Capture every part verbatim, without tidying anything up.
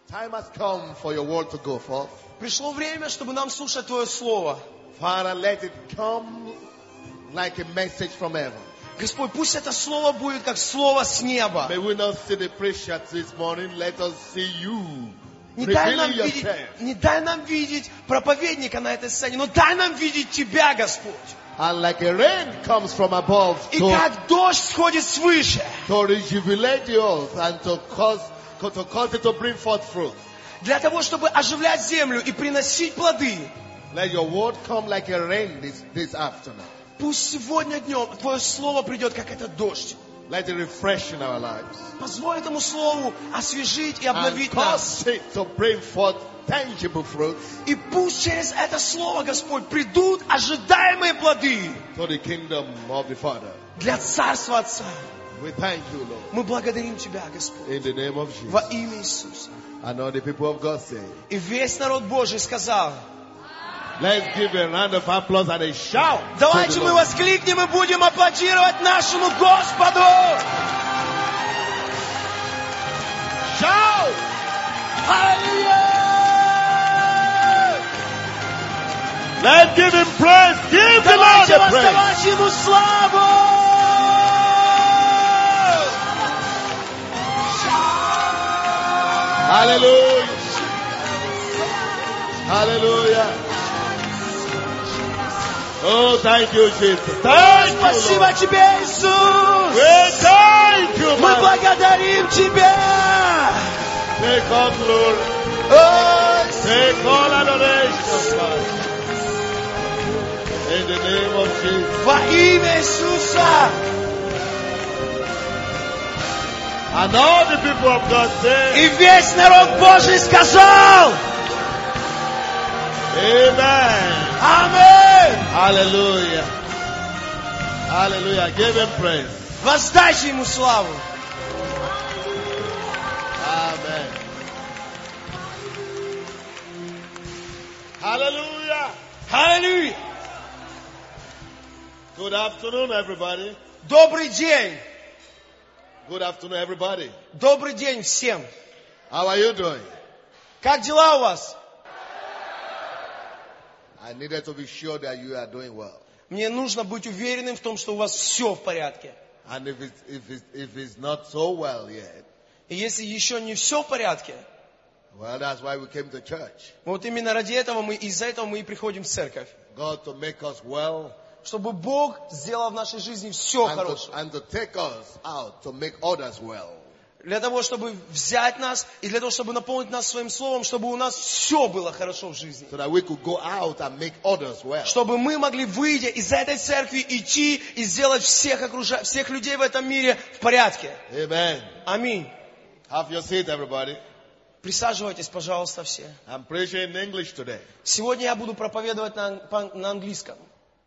Time has come for your word to go forth. Пришло время, чтобы нам слушать Твое Слово. Father, let it come like a message from heaven. Господь, пусть это Слово будет как Слово с неба. May we not see the preacher this morning. Let us see you. Не дай нам Revealing видеть, yourself. не дай нам видеть проповедника на этой сцене, но дай нам видеть Тебя, Господь. And like a rain comes from above И to, как дождь сходит свыше, to rejuvenate the earth and to cause, to cause it to bring forth fruit. для того, чтобы оживлять землю и приносить плоды. Let your word come like a rain this, this afternoon. Пусть сегодня днем Твое Слово придет, как этот дождь. Let it refresh in our lives. Позволь этому Слову освежить и And обновить нас. cause it to bring forth tangible fruits И пусть через это Слово, Господь, придут ожидаемые плоды to the kingdom of the Father. для Царства Отца. We thank you, Lord. Мы благодарим Тебя, Господь, In the name of во Jesus. имя Иисуса. And all the people of God say, И весь народ Божий сказал: let's give a round of applause and a shout. to давайте the мы Lord. воскликнем и будем аплодировать нашему Господу. Shout! Аллилуйя! Let's give him praise. Give the Lord Давайте the praise. воздавать Ему славу! Hallelujah. Hallelujah. Oh, thank you, Jesus. Thank you, Спасибо Lord. Тебе, Иисус! We thank you, Мы man. благодарим Тебя! Take all glory. О, Take all adoration, Father. In the name of Jesus. во имя Иисуса! And all the people of God say, И весь народ Божий сказал: Amen. Аминь! Hallelujah. Hallelujah. Give him praise. Воздайте Ему славу! Amen. Hallelujah. Аллилуйя! Good afternoon, everybody. Добрый день! Good afternoon, everybody. Добрый день всем! How are you doing? Как дела у вас? I needed to be sure that you are doing well. Мне нужно быть уверенным в том, что у вас все в порядке. And if it's, if it's, if it's not so well yet, И если еще не все в порядке, well, that's why we came to church. вот именно ради этого мы, из-за этого мы и приходим в церковь. God to make us well Чтобы Бог сделал в нашей жизни все and to, хорошее. and to take us out to make others well. Для того, чтобы взять нас и для того, чтобы наполнить нас своим словом, чтобы у нас все было хорошо в жизни. So that we could go out and make others well. Чтобы мы могли, выйдя из этой церкви, идти и сделать всех, окружа... всех людей в этом мире в порядке. Amen. Аминь. Have your seat, everybody. Присаживайтесь, пожалуйста, все. I'm preaching in English today. Сегодня я буду проповедовать на, по- на английском.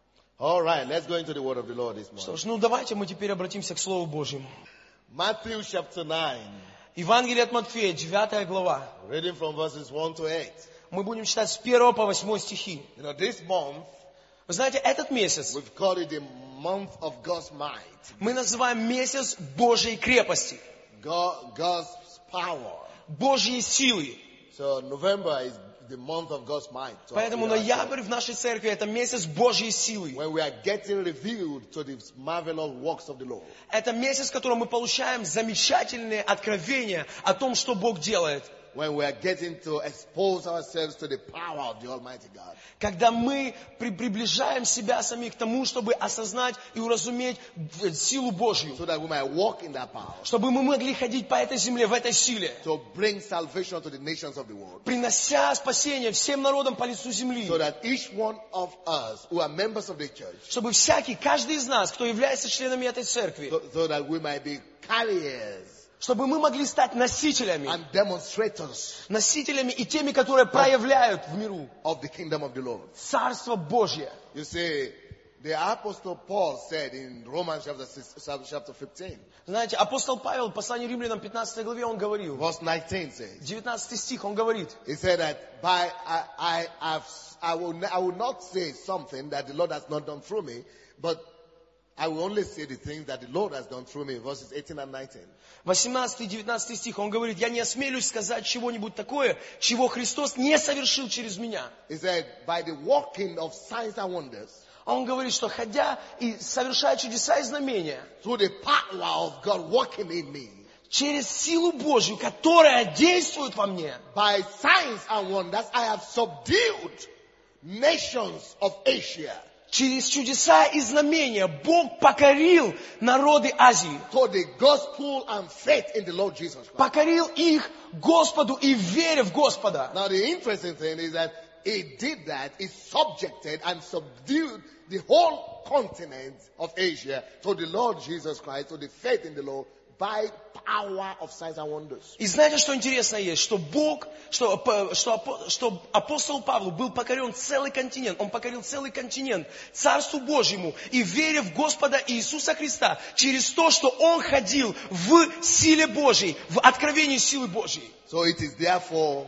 All right, let's go into the word of the Lord this Что morning. ж, ну давайте мы теперь обратимся к Слову Божьему. Matthew chapter nine, Евангелие от Матфея, девятая глава. reading from verses one to eight. Мы будем читать с первого по восьмой стихи. You know, this month, Вы знаете, этот месяц we've called it the month of God's might, мы называем месяц Божьей крепости, God, God's power. Божьей силы. So November is the month of God's might. So, Поэтому you know, ноябрь в нашей церкви это месяц Божьей силы. when we are getting revealed to the marvelous works of the Lord. Это месяц, в котором мы получаем замечательные откровения о том, что Бог делает. When we are getting to expose ourselves to the power of the Almighty God. Когда мы при- приближаем себя самих к тому, чтобы осознать и уразуметь в- силу Божью. So that we might walk in that power. Чтобы мы могли ходить по этой земле, в этой силе. To bring salvation to the nations of the world. Принося спасение всем народам по лицу земли. So that each one of us who are members of the church, Чтобы всякий, каждый из нас, кто является членами этой церкви, so, so that we might be carriers чтобы мы могли стать носителями. and demonstrators Носителями и теми, которые проявляют в миру of the kingdom of the Lord. Царство Божье. You see, the Apostle Paul said in Romans chapter six, chapter fifteen, Знаете, апостол Павел в послании Римлянам пятнадцатой главе он говорил, verse nineteen says, девятнадцатый стих, он говорит, he said that by I I have I will I will not say something that the Lord has not done through me, but I will only say the things that the Lord has done through me. Verses eighteen and nineteen. восемнадцатый-девятнадцатый стих, он говорит, я не осмелюсь сказать чего-нибудь такое, чего Христос не совершил через меня. He said, by the working of signs and wonders, Он говорит, что ходя и совершая чудеса и знамения, through the power of God working in me, через силу Божью, которая действует во мне, by signs and wonders, I have subdued nations of Asia. через чудеса и знамения Бог покорил народы Азии. To the gospel and faith in the Lord Jesus Christ. Покорил их Господу и вере в Господа. Now the interesting thing is that he did that, he subjected and subdued the whole continent of Asia to the Lord Jesus Christ, to the faith in the Lord, by power of signs and wonders. И знаете, что интересно есть? Что Бог, что, что, что апостол Павел был покорен целый континент. Он покорил целый континент Царству Божьему и вере в Господа Иисуса Христа через то, что он ходил в силе Божьей, в откровении силы Божьей. So it is therefore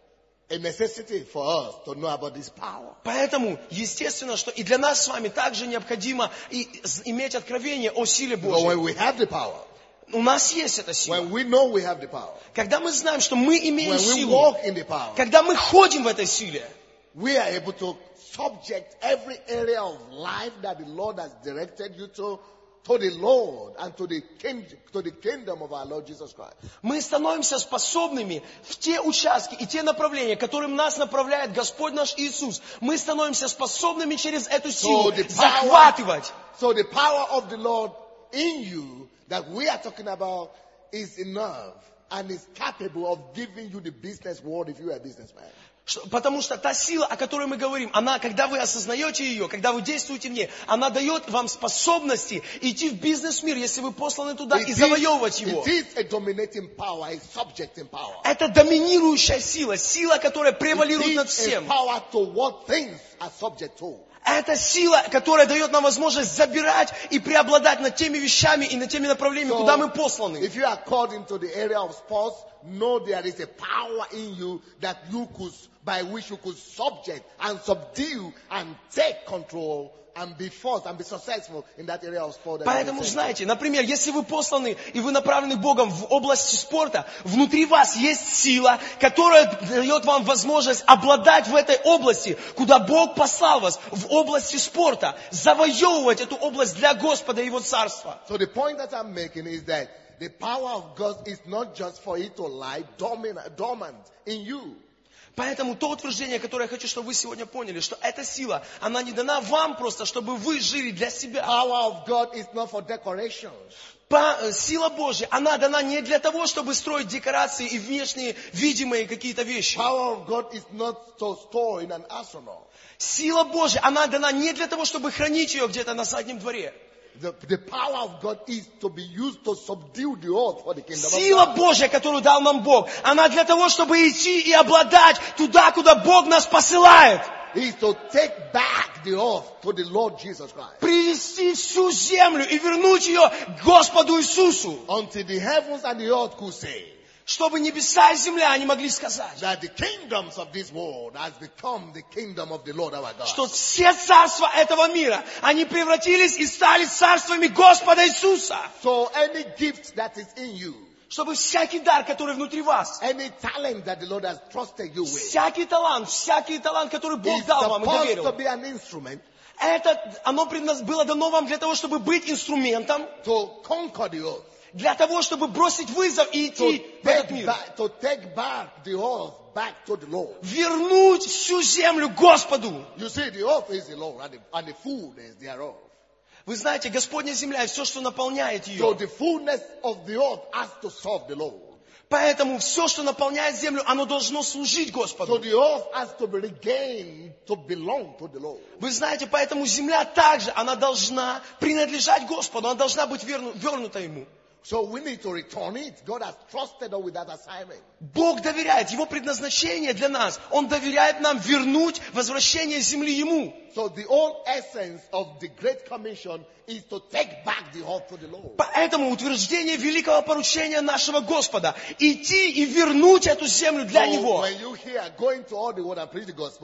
a necessity for us to know about this power. Поэтому, естественно, что и для нас с вами также необходимо и иметь откровение о силе But Божьей. when we have the power, У нас есть эта сила. when we know we have the power, Когда мы знаем, что мы имеем when we силу, walk in the power, когда мы ходим в этой силе, we are able to subject every area of life that the Lord has directed you to, to the Lord and to the kingdom, to the kingdom of our Lord Jesus Christ. мы становимся способными в те участки и те направления, которым нас направляет Господь наш Иисус. Мы становимся способными через эту силу So the power- захватывать. So the power of the Lord in you that we are talking about is enough and is capable of giving you the business world if you are a businessman. Что- Потому что та сила, о которой мы говорим, она, когда вы осознаете ее, когда вы действуете в ней, она дает вам способности идти в бизнес-мир, если вы посланы туда, и It завоевывать is, его. it is a dominating power, a subjecting power. Это доминирующая сила, сила, которая It превалирует над is a всем. power to what things are subject to. Это сила, которая дает нам возможность забирать и преобладать над теми вещами и над теми направлениями, So, куда мы посланы. if you are called into the area of sports, know there is a power in you that you could, by which you could subject and subdue and take control and be forced and be successful in that area of sport. that you Поэтому, are in. знаете, например, если вы посланы и вы направлены Богом в области спорта, внутри вас есть сила, которая дает вам возможность обладать в этой области, куда Бог послал вас, в области спорта, завоевывать эту область для Господа и Его Царства. So the point that I'm making is that the power of God is not just for it to lie dominant, dormant in you. Поэтому то утверждение, которое я хочу, чтобы вы сегодня поняли, что эта сила, она не дана вам просто, чтобы вы жили для себя. Power of God is not for decorations. По- Сила Божья, она дана не для того, чтобы строить декорации и внешние видимые какие-то вещи. Power of God is not to store in an arsenal. Сила Божья, она дана не для того, чтобы хранить ее где-то на заднем дворе. The, the power of God is to be used to subdue the earth for the kingdom Сила of God. Божья, которую дал нам Бог, она для того, чтобы идти и обладать туда, куда Бог нас посылает. Is to take back the earth to the Lord Jesus Christ. Привести всю землю и вернуть ее к Господу Иисусу. Until the heavens and the earth could say Чтобы небеса и земля не могли сказать, that the kingdoms of this world has become the kingdom of the Lord our God. что все царства этого мира, они превратились и стали царствами Господа Иисуса. So any gift that is in you, Чтобы всякий дар, который внутри вас, any talent that the Lord has trusted you with, всякий талант, всякий талант, который Бог is дал вам и supposed доверил, to be an instrument это, оно предназ- было дано вам для того, чтобы быть инструментом, to conquer the earth. для того, чтобы бросить вызов и To идти в этот take, мир. back, to take back the earth back to the Lord. Вернуть всю землю Господу. You see, the earth is the Lord and the, and the fullness thereof. Вы знаете, Господня земля и все, что наполняет So ее. the fullness of the earth has to serve the Lord. Поэтому все, что наполняет землю, оно должно служить So Господу. the earth has to be regained to belong to the Lord. Вы знаете, поэтому земля также, она должна принадлежать Господу, она должна быть верну- вернута Ему. So we need to return it. God has trusted us with that assignment. Бог доверяет, Его предназначение для нас, Он доверяет нам вернуть возвращение земли Ему. So the whole essence of the Great Commission is to take back the earth to the Lord. Поэтому утверждение великого поручения нашего Господа – идти и вернуть эту землю для So Него. when you hear going to all the world and preach the gospel,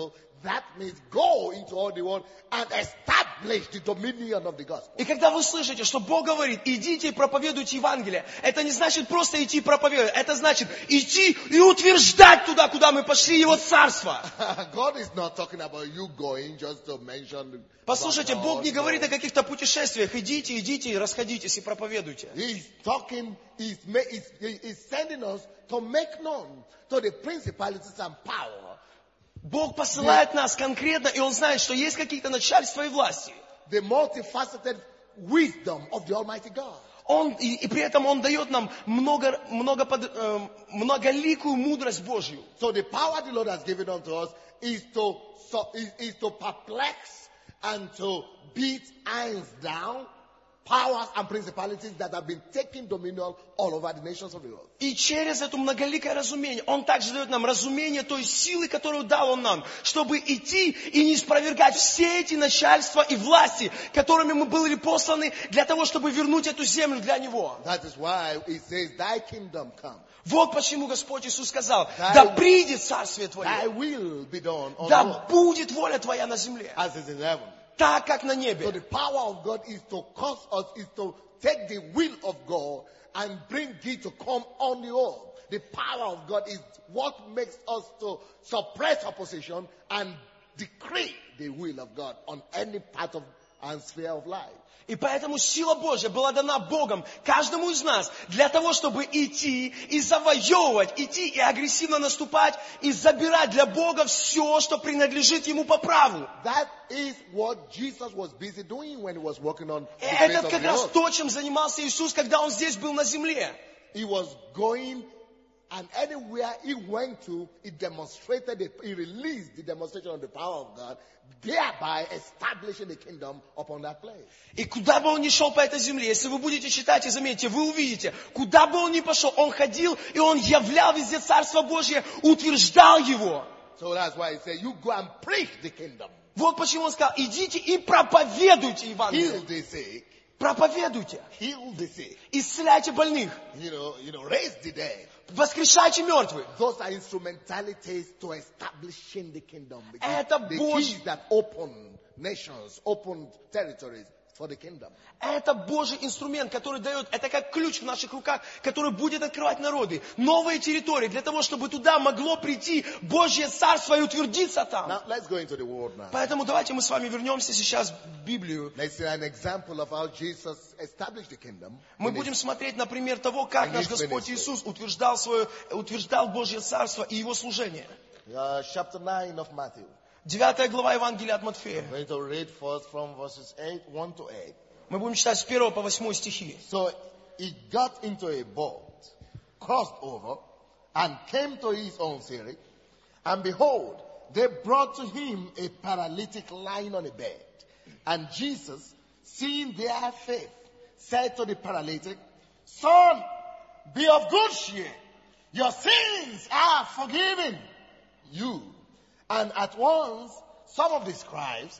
that means go into all the world and establish the dominion of the gospel. И когда вы слышите, что Бог говорит, идите и проповедуйте Евангелие, это не значит просто идти и проповедовать, это значит идти и утверждать туда, куда мы пошли, Его Царство. God is not talking about you going just to mention. Послушайте, Бог не говорит о каких-то путешествиях. Идите, идите и расходитесь и проповедуйте. He's talking, he's, he's, he's sending us to make known to the principalities and power. Бог посылает нас конкретно, и Он знает, что есть какие-то начальства и власти. The multifaceted wisdom of the Almighty God. Он, и, и при этом Он дает нам много, много под, э, многоликую мудрость Божью. So the power the Lord has given unto us is to, so, is, is to perplex and to beat hands down powers and principalities that have been taking dominion all over the nations of the world. И через это многоликое разумение Он также дает нам разумение той силы, которую дал Он нам, чтобы идти и не спровергать все эти начальства и власти, которыми мы были посланы для того, чтобы вернуть эту землю для Него. That is why it says, Thy kingdom come. Вот почему Господь Иисус сказал, Thy, да придет Царствие Твое, Thy will be done on да earth будет воля Твоя на земле, as is in heaven. так, как на So небе. the power of God is to cause us, is to take the will of God and bring it to come on the earth. The power of God is what makes us to suppress opposition and decree the will of God on any part of and sphere of life. И поэтому сила Божья была дана Богом каждому из нас для того, чтобы идти и завоевывать, идти и агрессивно наступать и забирать для Бога все, что принадлежит Ему по праву. That is what Jesus was busy doing when he was working on И the face это of как the раз earth. то, чем занимался Иисус, когда Он здесь был на земле. He was going, and anywhere he went to, he demonstrated, it, he released the demonstration of the power of God, thereby establishing the kingdom upon that place. И куда бы Он ни шел по этой земле, если вы будете читать и заметите, вы увидите, куда бы Он ни пошел, Он ходил, и Он являл везде Царство Божье, утверждал его. So that's why he said, you go and preach the kingdom. Вот почему Он сказал, идите и проповедуйте Евангелие. Heal the sick, Проповедуйте. heal the sick, Исцеляйте больных. you know, you know, raise the dead. Воскрешайте мертвых. Those are instrumentalities to establishing the kingdom. The, Это the Божь- keys that open nations, open territories for the kingdom. Это Божий инструмент, который дает, это как ключ в наших руках, который будет открывать народы, новые территории, для того, чтобы туда могло прийти Божье Царство и утвердиться там. Now let's go into the word now. Поэтому давайте мы с вами вернемся сейчас в Библию. Let's see an example of how Jesus established the kingdom. Мы in будем his- смотреть на пример того, как наш Конечно, Господь конечно. Иисус утверждал, свое, утверждал Божье Царство и Его служение. uh, chapter nine of Matthew. Девятая глава Евангелия от Матфея. I'm going to read first from verses eight, one to eight. Мы будем читать с первого по восьмой стихи. So he got into a boat, crossed over, and came to his own city. And behold, they brought to him a paralytic lying on a bed. And Jesus, seeing their faith, said to the paralytic, Son, be of good cheer. Your sins are forgiven you. And at once, some of the scribes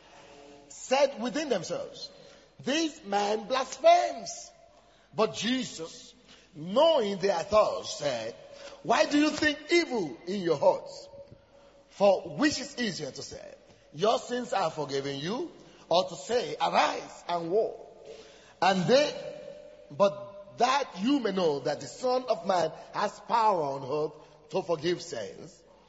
said within themselves, This man blasphemes. But Jesus, knowing their thoughts, said, Why do you think evil in your hearts? For which is easier to say, Your sins are forgiven you, or to say, Arise and walk? And they, but that you may know that the Son of Man has power on earth to forgive sins.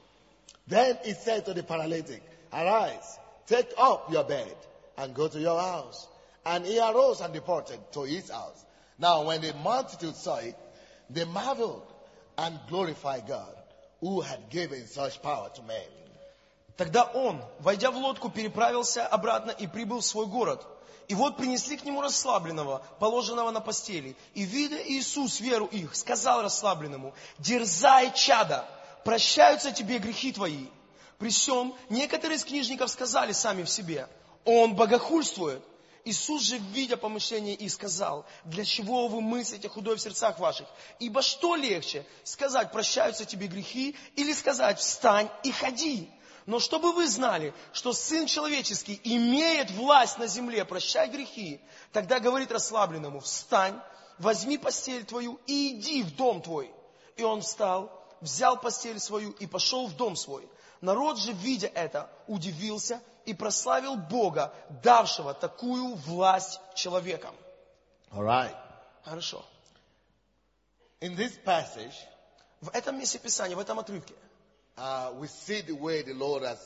Then he said to the paralytic, Arise, take up your bed, and go to your house. And he arose and departed to his house. Now when the multitude saw it, they marveled and glorified God, who had given such power to men. Тогда он, войдя в лодку, переправился обратно и прибыл в свой город. И вот принесли к нему расслабленного, положенного на постели. И, видя Иисус веру их, сказал расслабленному, «Дерзай, чадо, прощаются тебе грехи твои». При сем некоторые из книжников сказали сами в себе, «Он богохульствует». Иисус же, видя помышление их, сказал, «Для чего вы мыслите худое в сердцах ваших? Ибо что легче, сказать, прощаются тебе грехи, или сказать, встань и ходи? Но чтобы вы знали, что Сын Человеческий имеет власть на земле прощать грехи, тогда говорит расслабленному, встань, возьми постель твою и иди в дом твой». И он встал, взял постель свою и пошел в дом свой. Народ же, видя это, удивился и прославил Бога, давшего такую власть человекам. All right. Хорошо. In this passage, В этом месте Писания, в этом отрывке, uh, we see the way the Lord has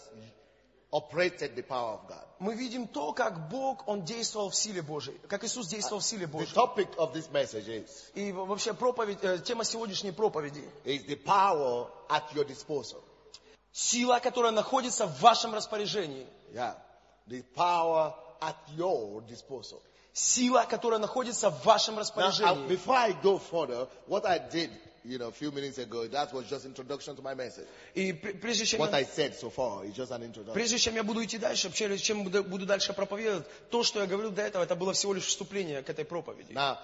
operated the power of God. мы видим то, как Бог, Он действовал в силе Божией, как Иисус действовал в силе The Божией. topic of this message is, И вообще проповедь, э, тема сегодняшней проповеди is the power at your disposal. – сила, которая находится в вашем распоряжении. Yeah. The power at your disposal. Сила, которая находится в вашем Now, uh, распоряжении. before I go further, what I did, you know, a few minutes ago, that was just introduction to my message. И пр- прежде чем, What я, I said so far is just an introduction. прежде чем я буду идти дальше, прежде чем буду, буду дальше проповедовать, то, что я говорил до этого, это было всего лишь вступление к этой проповеди. Now,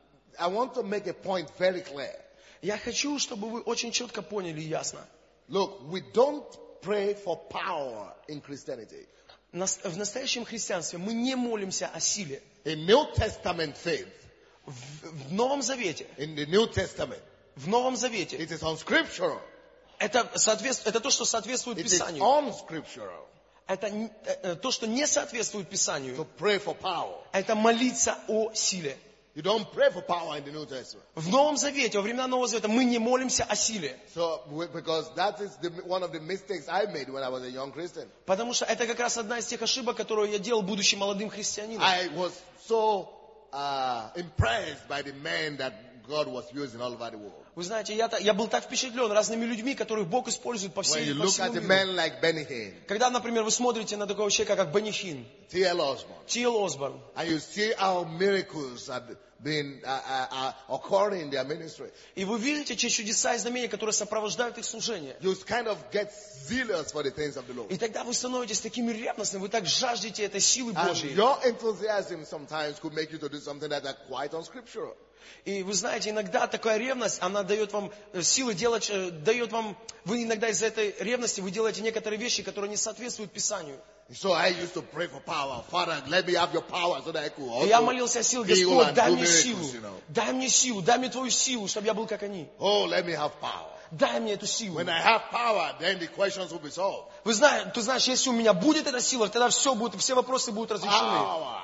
I want to make a point very clear. Я хочу, чтобы вы очень четко поняли и ясно. Look, we don't pray for power in Christianity. Нас- В настоящем христианстве мы не молимся о силе. In New Testament faith, В, в Новом Завете, in the New Testament, в Новом Завете, it is unscriptural. это, соответствует, это то, что соответствует It is Писанию. unscriptural Это н- э, э, то, что не соответствует to Писанию. pray for power. Это молиться о силе. You don't pray for power in the New Testament. В Новом Завете, во времена Нового Завета, мы не молимся о силе. So, we- because that is the, one of the mistakes I made when I was a young Christian. Потому что это как раз одна из тех ошибок, которую я делал, будучи молодым христианином. I was so uh, impressed by the men that God was using all over the world. Вы знаете, я, та- я был так впечатлен разными людьми, которых Бог использует по, When всей, you по look всему at a миру. man like Benny Hinn, Когда, например, вы смотрите на такого человека, как Бенни Хинн, T L Osborne, Ти Эл Осборн, and you see how miracles have been uh, uh, uh, occurring in their ministry, и вы видите те чудеса и знамения, которые сопровождают их служение. you kind of get zealous for the things of the Lord. И тогда вы становитесь такими ревностными, вы так жаждете этой силы And Божьей. your enthusiasm sometimes could make you to do something that are quite unscriptural. И вы знаете, иногда такая ревность, она дает вам э, силы делать, э, дает вам, вы иногда из-за этой ревности вы делаете некоторые вещи, которые не соответствуют Писанию. So I used to pray for power. Father, let me have your power so that I could И я also молился о силе, heal Господь, and дай do мне силу, miracles, you know. дай мне силу, дай мне Твою силу, чтобы я был как они. Oh, let me have power. Дай мне эту силу. When I have power, then the questions will be solved. Вы знаете, ты знаешь, если у меня будет эта сила, тогда все будет, все вопросы будут разрешены. Power.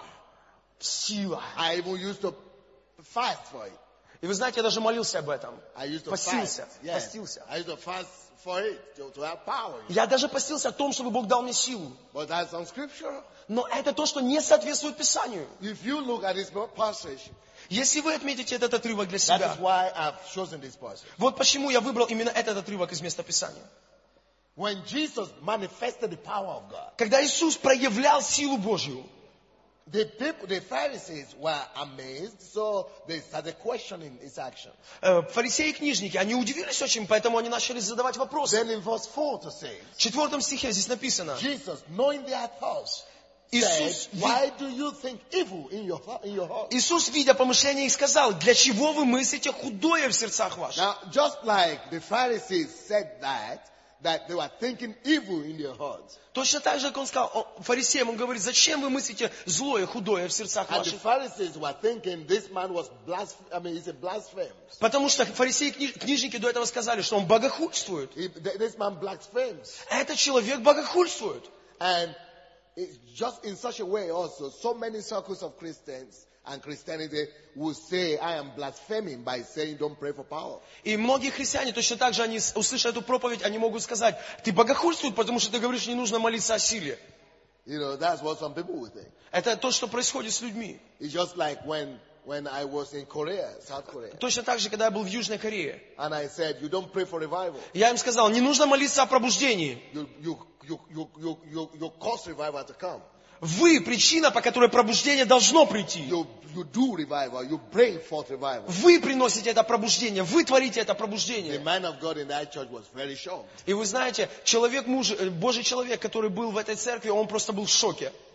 Сила. I even used to fast for it. И вы знаете, я даже молился об этом. I used to Постился, fast. Yes. постился. I used to fast for it, to, to have power. Я даже постился о том, чтобы Бог дал мне силу. But that's unscriptural. Но это то, что не соответствует Писанию. If you look at this passage, Если вы отметите этот отрывок для that себя, is why I've chosen this passage. вот почему я выбрал именно этот отрывок из места Писания. When Jesus manifested the power of God, Когда Иисус проявлял силу Божью, the people, the Pharisees were amazed, so they started questioning his action. э, фарисеи и книжники, они удивились очень, поэтому они начали задавать вопросы. Then in verse four to say, В четвертом стихе здесь написано, Jesus, knowing their thoughts, Иисус, said, why do you think evil in your, in your heart? Иисус, видя помышления, их сказал, для чего вы мыслите худое в сердцах ваших? Now, just like the Pharisees said that, that they were thinking evil in their hearts. Точно так же, как он сказал о, фарисеям, он говорит, зачем вы мыслите злое, худое в сердцах And the ваших? Pharisees were thinking this man was blasphemous. I mean, he's a blasphemer. Потому что фарисеи и книж- книжники до этого сказали, что он богохульствует. He, th- this man blasphemes. Этот человек богохульствует. And it's just in such a way also, so many circles of Christians and Christianity will say, I am blaspheming by saying don't pray for power. И многие христиане точно так же, они, с- услышав эту проповедь, они могут сказать, ты богохульствует, потому что ты говоришь, не нужно молиться о силе. You know, that's what some people will think. Это то, что происходит с людьми. It's just like when, when I was in Korea, South Korea, Точно так же, когда я был в Южной Корее. and I said, you don't pray for revival. Я им сказал, не нужно молиться о пробуждении. You, you, you, you, you, you, you cause revival to come. Вы причина, по которой пробуждение должно прийти. You, you do revival. You bring forth revival. Вы приносите это пробуждение, вы творите это The пробуждение. man of God in that church was very shocked. И вы знаете, человек, муж, э, Божий человек, который был в этой церкви, он просто был в шоке.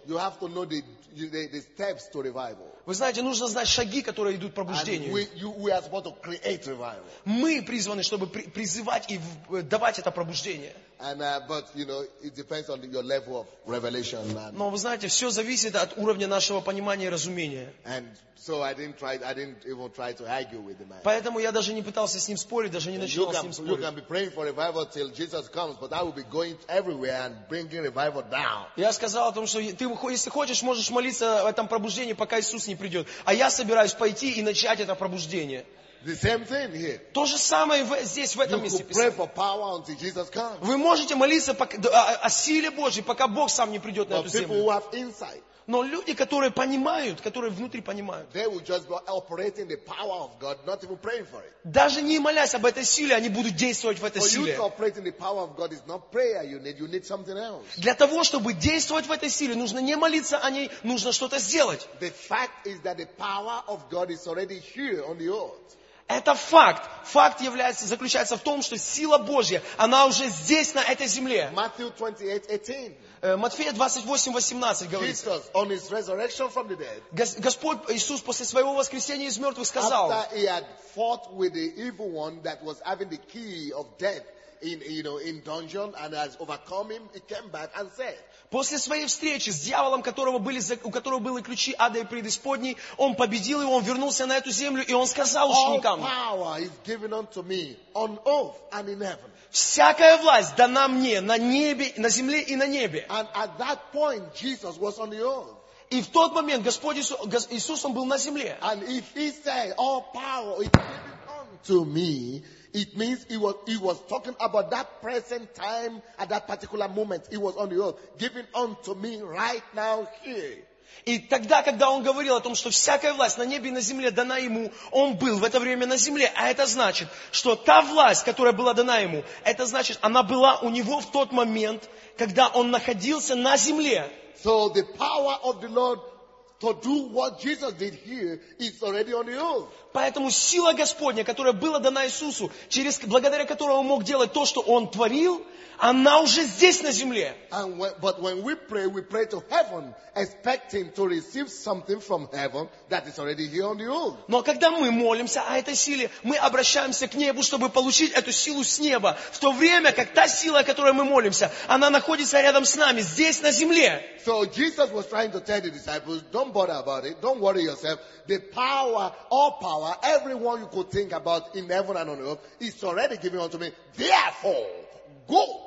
you have to know the, the, the steps to revival. Вы знаете, нужно знать шаги, которые идут к And пробуждению. we, you, we are supposed to create revival. Мы призваны, чтобы при- призывать и в- давать это пробуждение. And uh, but you know, it depends on your level of revelation. And, Но вы знаете, все зависит от уровня нашего понимания и разумения. and so I didn't try. I didn't even try to argue with the man. Поэтому я даже не пытался с ним спорить, даже не You начинал с can, ним you спорить. can be praying for revival till Jesus comes, but I will be going everywhere and bringing revival down. Я сказал о том, что ты, если хочешь, можешь молиться о этом пробуждении, пока Иисус не придет. А я собираюсь пойти и начать это пробуждение. The same thing here. То же самое в- здесь, в этом You месте could pray Писания. for power until Jesus comes. Вы можете молиться пока- о, о силе Божьей, пока Бог сам не придет на But эту people землю. who have insight, Но люди, которые понимают, которые внутри понимают, they will just be operating the power of God, not even praying for it. даже не молясь об этой силе, они будут действовать в этой For you силе. to operate in the power of God is not prayer you need, you need something else. Для того, чтобы действовать в этой силе, нужно не молиться о ней, нужно что-то сделать. The fact is that the power of God is already here on the earth. Это факт. Факт является, заключается в том, что сила Божья, она уже здесь, на этой земле. Matthew twenty-eight eighteen. Э, Матфея двадцать восемь восемнадцать говорится. Jesus, on his resurrection from the dead, Гос- Господь Иисус после своего воскресения из мертвых сказал, after he had fought with the evil one that was having the key of death in, you know, in dungeon and has overcome him, he came back and said, после своей встречи с дьяволом, которого были, за- у которого были ключи ада и преисподней, он победил его, он вернулся на эту землю, и он сказал all ученикам, power is given unto me on earth and in heaven. всякая власть дана мне на небе, на земле и на небе. And at that point, Jesus was on the earth. И в тот момент Господь Иисус, Гос- Иисус, он был на земле. And if he said, all power is given unto me, it means he was, he was talking about that present time at that particular moment. He was on the earth, given unto me right now here. И тогда, когда он говорил о том, что всякая власть на небе и на земле дана ему, он был в это время на земле. А это значит, что та власть, которая была дана ему, это значит, она была у него в тот момент, когда он находился на земле. So the power of the Lord to do what Jesus did here is already on the earth. Поэтому сила Господня, которая была дана Иисусу, через, благодаря которой он мог делать то, что он творил, она уже здесь на земле. And when, but when we pray, we pray to heaven, expecting to receive something from heaven that is already here on the earth. Но когда мы молимся о этой силе, мы обращаемся к небу, чтобы получить эту силу с неба. В то время, как та сила, о которой мы молимся, она находится рядом с нами, здесь на земле. So Jesus was trying to tell the disciples, don't bother about it, don't worry yourself. The power, all power, everyone you could think about in heaven and on earth is already given unto me. Therefore, go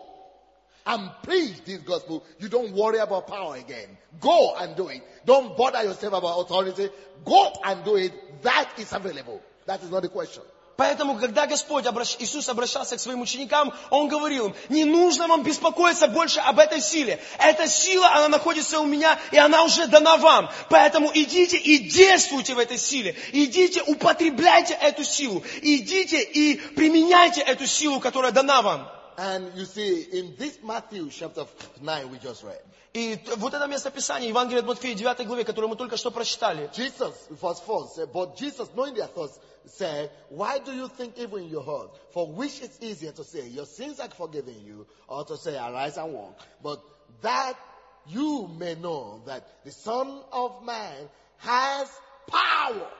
and preach this gospel. You don't worry about power again. Go and do it. Don't bother yourself about authority. Go and do it. That is available. That is not the question. Поэтому, когда Господь, обращ... Иисус обращался к своим ученикам, Он говорил им, не нужно вам беспокоиться больше об этой силе. Эта сила, она находится у меня, и она уже дана вам. Поэтому идите и действуйте в этой силе. Идите, употребляйте эту силу. Идите и применяйте эту силу, которая дана вам. And you see, in this Matthew chapter nine we just read, И т- вот это местописание, Евангелие от Матфея, девятой главе, которое мы только что прочитали. Jesus, verse four, said, but Jesus, knowing their thoughts, said, why do you think evil in your heart? For which is easier to say, your sins are forgiven you, or to say, arise and walk? But that you may know that the Son of Man has power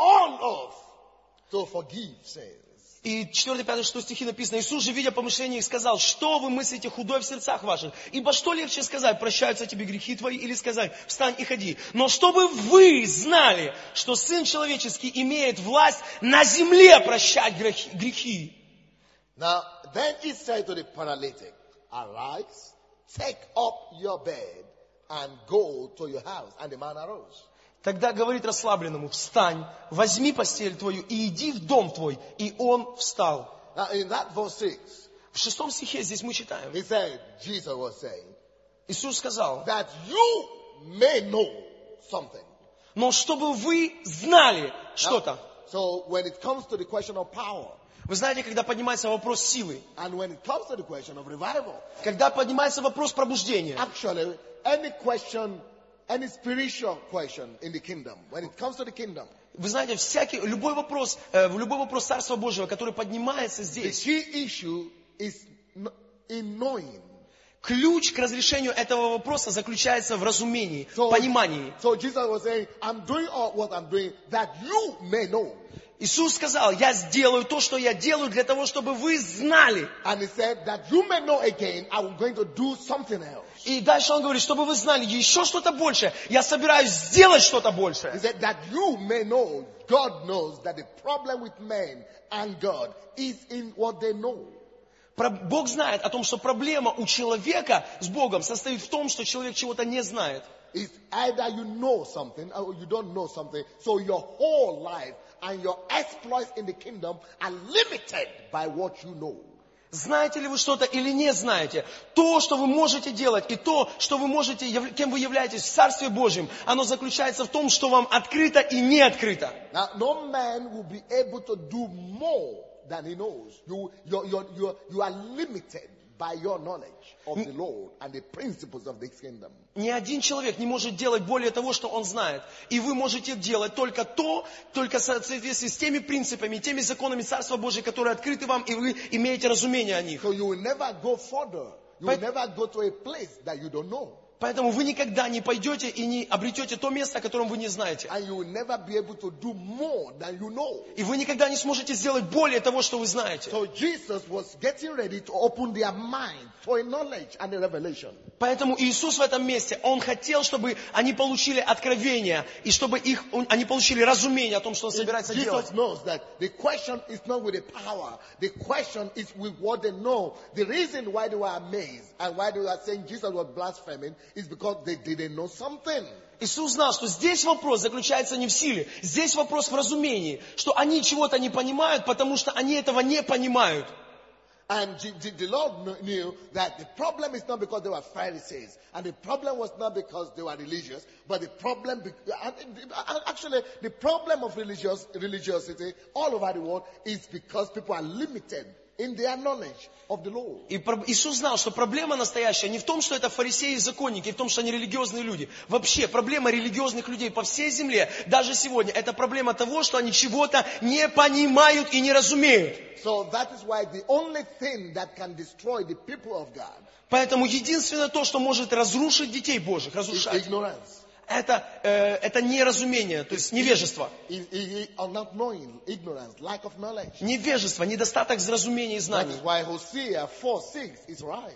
on earth to forgive sins. И четвёртый, пятый, шестой стихи написано, Иисус же, видя помышление их, сказал, что вы мыслите худое в сердцах ваших? Ибо что легче сказать, прощаются тебе грехи твои, или сказать, встань и ходи? Но чтобы вы знали, что Сын Человеческий имеет власть на земле прощать грехи- грехи. Now, then he said to the paralytic, arise, take up your bed, and go to your house. And the man arose. Тогда говорит расслабленному, встань, возьми постель твою и иди в дом твой. И он встал. Now, in that verse six, В шестом стихе здесь мы читаем. he said, Jesus was saying, Иисус сказал, that you may know something. но чтобы вы знали что-то. So when it comes to the question of power, Вы знаете, когда поднимается вопрос силы, and when it comes to the question of revival, когда поднимается вопрос пробуждения, actually, any question, any spiritual question in the kingdom, when it comes to the kingdom, вы знаете, всякий, любой вопрос, э, любой вопрос Царства Божьего, который поднимается the здесь, key issue is kn- in knowing. Ключ к разрешению этого вопроса заключается в разумении, So, понимании. so Jesus was saying, I'm doing all what I'm doing that you may know. Иисус сказал, я сделаю то, что я делаю, для того, чтобы вы знали. And he said that you may know again, I'm going to do something else. И дальше он говорит, чтобы вы знали еще что-то большее. Я собираюсь сделать что-то He большее. said that you may know, God knows that the problem with men and God is in what they know. Про- Бог знает о том, что проблема у человека с Богом состоит в том, что человек чего-то не знает. It's either you know something or you don't know something. So your whole life and your exploits in the kingdom are limited by what you know. Знаете ли вы что-то или не знаете? То, что вы можете делать, и то, что вы можете, яв- кем вы являетесь в Царстве Божьем, оно заключается в том, что вам открыто и не открыто. Now, no man will be able to do more than he knows. You, you're, you're, you're, you are limited by your knowledge of the Lord and the principles of this kingdom. Ни один человек не может делать более того, что он знает. И вы можете делать только то, только в соответствии с теми принципами, теми законами Царства Божьего, которые открыты вам, и вы имеете разумение о них. So you will never go further. You will But- never go to a place that you don't know. Поэтому вы никогда не пойдете и не обретете то место, о котором вы не знаете. And you will never be able to do more than you know. И вы никогда не сможете сделать более того, что вы знаете. So Jesus was getting ready to open their mind for a knowledge and a revelation. Поэтому Иисус в этом месте, Он хотел, чтобы они получили откровение, и чтобы их, они получили разумение о том, что Он собирается делать. Jesus knows that the question is not with the power. The question is with what they know. The reason why they were amazed and why they were saying Jesus was blaspheming is because they didn't know something. Иисус знал, что здесь вопрос заключается не в силе, здесь вопрос в разумении, что они чего-то не понимают, потому что они этого не понимают. And G- G- the Lord kn- knew that the problem is not because they were Pharisees, and the problem was not because they were religious, but the problem, be- and- and actually, the problem of religious religiosity all over the world is because people are limited in their knowledge of the Lord. И про- Иисус знал, что проблема настоящая не в том, что это фарисеи и законники, в том, что они религиозные люди. Вообще, проблема религиозных людей по всей земле, даже сегодня, это проблема того, что они чего-то не понимают и не разумеют. So that is why the only thing that can destroy the people of God Поэтому единственное то, что может разрушить детей Божьих, is разрушать, ignorance. это, э, это неразумение, то есть невежество. Is, is, is not knowing, ignorance, lack of knowledge. Невежество, недостаток разумения и That знаний. is why Hosea four six is right.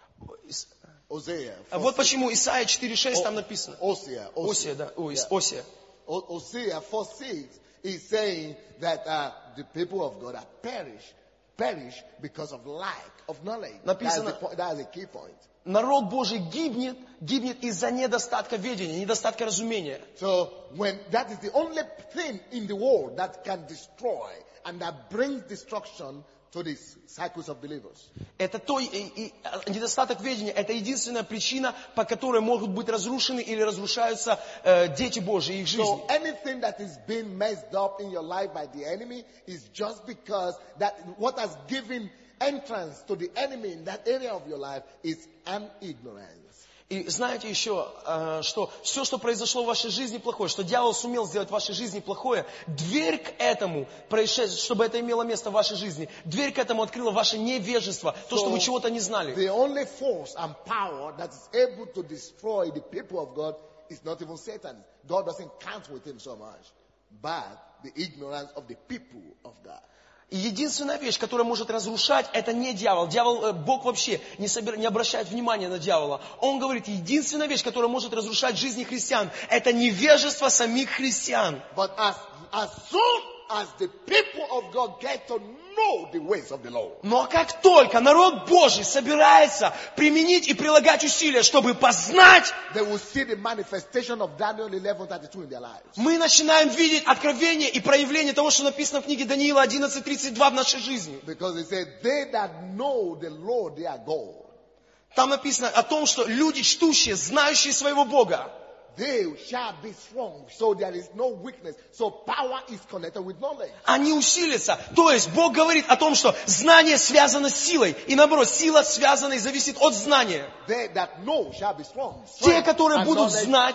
Hosea. А вот почему Исайя четыре шесть там написано. Hosea. Осия, да, ой, Yeah. Осия. O- Hosea four six is saying that uh, the people of God are perish, perish because of lack of knowledge. That's Написано- the, point, that's the key point. Народ Божий гибнет, гибнет из-за недостатка ведения, недостатка разумения. So when that is the only thing in the world that can destroy and that brings destruction to the cycles of believers. Это то, и, и, а, недостаток ведения, это единственная причина, по которой могут быть разрушены или разрушаются э, дети Божьи, их жизни. So anything that is being messed up in your life by the enemy is just because that what has given entrance to the enemy in that area of your life is an ignorance. И знаете еще, э, что все, что произошло в вашей жизни плохое, что дьявол сумел сделать в вашей жизни плохое, дверь к этому происшествию, чтобы это имело место в вашей жизни, дверь к этому открыла ваше невежество, то, что вы чего-то не знали. The only force and power that is able to destroy the people of God is not even Satan. God doesn't count with him so much, but the ignorance of the people of God. И единственная вещь, которая может разрушать, это не дьявол. Дьявол, э, Бог вообще не, собир... не обращает внимания на дьявола. Он говорит, единственная вещь, которая может разрушать жизни христиан, это невежество самих христиан. But as, as soon as the people of God get to know the ways of the Lord, Но как только народ Божий собирается применить и прилагать усилия, чтобы познать, they will see the manifestation of Daniel eleven thirty-two in their lives. мы начинаем видеть откровение и проявление того, что написано в книге Даниила одиннадцать тридцать два в нашей жизни. Because it said, they that know the Lord, they are God. Там написано о том, что люди, чтущие, знающие своего Бога, They shall be strong, so there is no weakness. So power is connected with knowledge. они усилятся. То есть Бог говорит о том, что знание связано с силой. И наоборот, сила связана и зависит от знания. They that know shall be strong. Те, Strength которые and будут knowledge знать,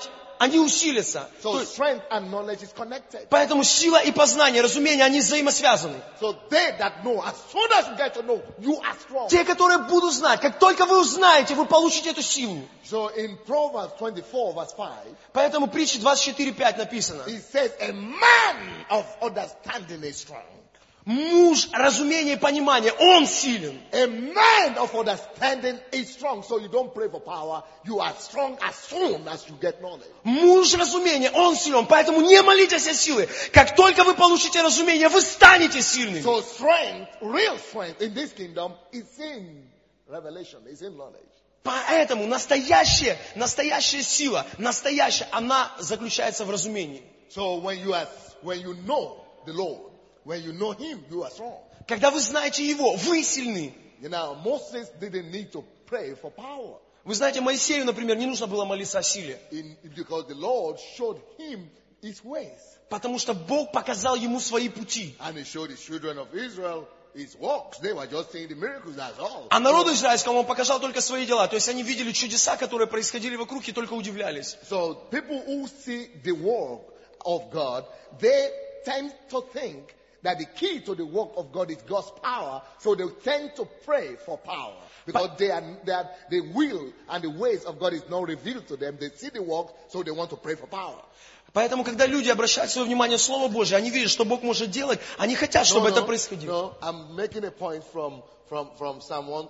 они усилятся. So То есть, strength and knowledge is connected. поэтому сила и познание, разумение, они взаимосвязаны. So they that know, as soon as you get to know, you are strong. Те, которые будут знать, как только вы узнаете, вы получите эту силу. So in Proverbs twenty-four verse five, Поэтому притча двадцать четыре пять написано. it says, a man of understanding is strong. Муж разумения и понимания, он силен. A man of understanding is strong. So you don't pray for power. You are strong as soon as you get knowledge. Муж разумения, он силен. Поэтому не молитесь о силе. Как только вы получите разумение, вы станете сильными. So strength, real strength in this kingdom is in revelation, is in knowledge. Поэтому настоящая, настоящая сила, настоящая, она заключается в разумении. So when you are, when you know the Lord, when you know Him, you are strong. Когда вы знаете Его, вы сильны. You know, Moses didn't need to pray for power. Вы знаете, Моисею, например, не нужно было молиться о силе. In, because the Lord showed him His ways. Потому что Бог показал ему свои пути. And He showed the children of Israel His works. They were just seeing the miracles, that's all. А народу израильскому Он показал только свои дела. То есть они видели чудеса, которые происходили вокруг, и только удивлялись. So people who see the work of God, they tend to think that the key to the work of God is God's power. So they tend to pray for power. Because they are, they are, the will and the ways of God is not revealed to them. They see the work, so they want to pray for power. Поэтому, когда люди обращают свое внимание в Слово Божие, они видят, что Бог может делать, они хотят, чтобы no, это no, происходило. No, I'm making a point from, from, from Psalm one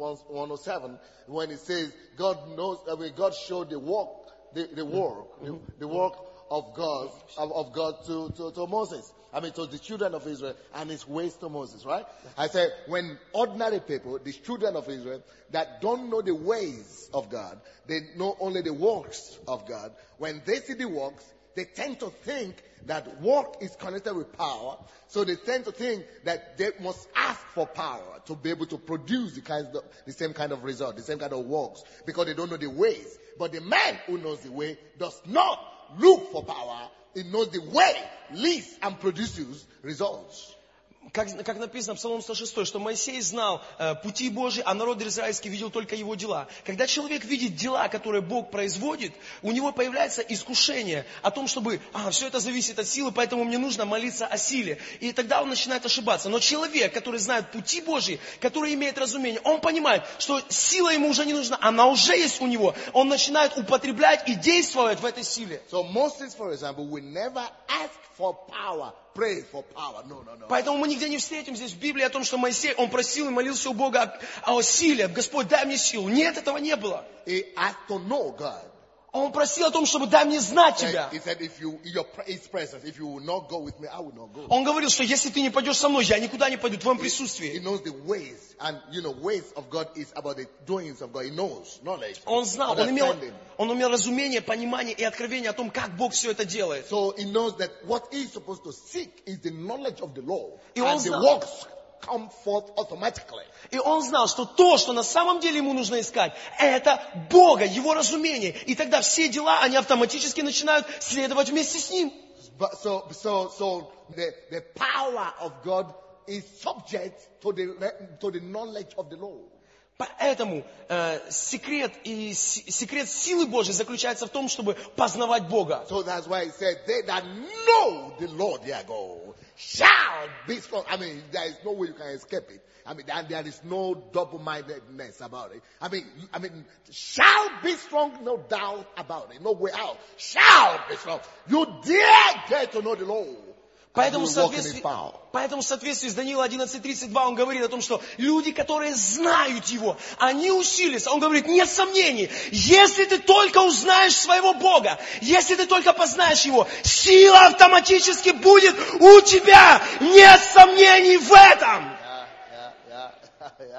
oh seven when it says, God knows, I mean, God showed the work, the, the work, the, the work of God, of, of God to, to, to Moses. I mean, to the children of Israel and His ways to Moses, right? I said, when ordinary people, the children of Israel, that don't know the ways of God, they know only the works of God. When they see the works, they tend to think that work is connected with power. So they tend to think that they must ask for power to be able to produce the, kinds of, the same kind of result, the same kind of works, because they don't know the ways. But the man who knows the way does not look for power. He knows the way leads and produces results. Как, как написано в Псалом сто шесть, что Моисей знал э, пути Божьи, а народ израильский видел только его дела. Когда человек видит дела, которые Бог производит, у него появляется искушение о том, чтобы, а, все это зависит от силы, поэтому мне нужно молиться о силе. И тогда он начинает ошибаться. Но человек, который знает пути Божьи, который имеет разумение, он понимает, что сила ему уже не нужна, она уже есть у него. Он начинает употреблять и действовать в этой силе. So Moses, for example, will never ask for power. Pray for power. No, no, no. Поэтому мы нигде не встретим здесь в Библии о том, что Моисей, он просил и молился у Бога о, о силе. Господь, дай мне силу. Нет, этого не было. He asked to know God. Он просил о том, чтобы дай мне знать Тебя. He said, if you, your, His presence, if you will not go with me, I will not go. Он говорил, что если ты не пойдешь со мной, я никуда не пойду в Твоем He присутствии. knows the ways. And, you know, ways of God is about the doings of God. He knows knowledge. Он знал, он имел, understanding. он имел разумение, понимание и откровение о том, как Бог все это делает. So he knows that what he's supposed to seek is the knowledge of the law. И он And the знал. works come forth automatically. И он знал, что то, что на самом деле ему нужно искать, это Бога, Его разумение. И тогда все дела, они автоматически начинают следовать вместе с Ним. But so, so, so the, the power of God is subject to the, to the knowledge of the law. Поэтому э, секрет, и, с, секрет силы Божьей заключается в том, чтобы познавать Бога. So that's why he said, they that know the Lord their God shall be strong. I mean, there is no way you can escape it. I mean, and there is no double-mindedness about it. I mean, I mean, shall be strong, no doubt about it. No way out. Shall be strong. You dare get to know the Lord. Поэтому в, соответствии, поэтому в соответствии с Даниила одиннадцать тридцать два он говорит о том, что люди, которые знают Его, они усилятся. Он говорит, нет сомнений, если ты только узнаешь своего Бога, если ты только познаешь Его, сила автоматически будет у тебя. Нет сомнений в этом. Yeah, yeah, yeah, yeah.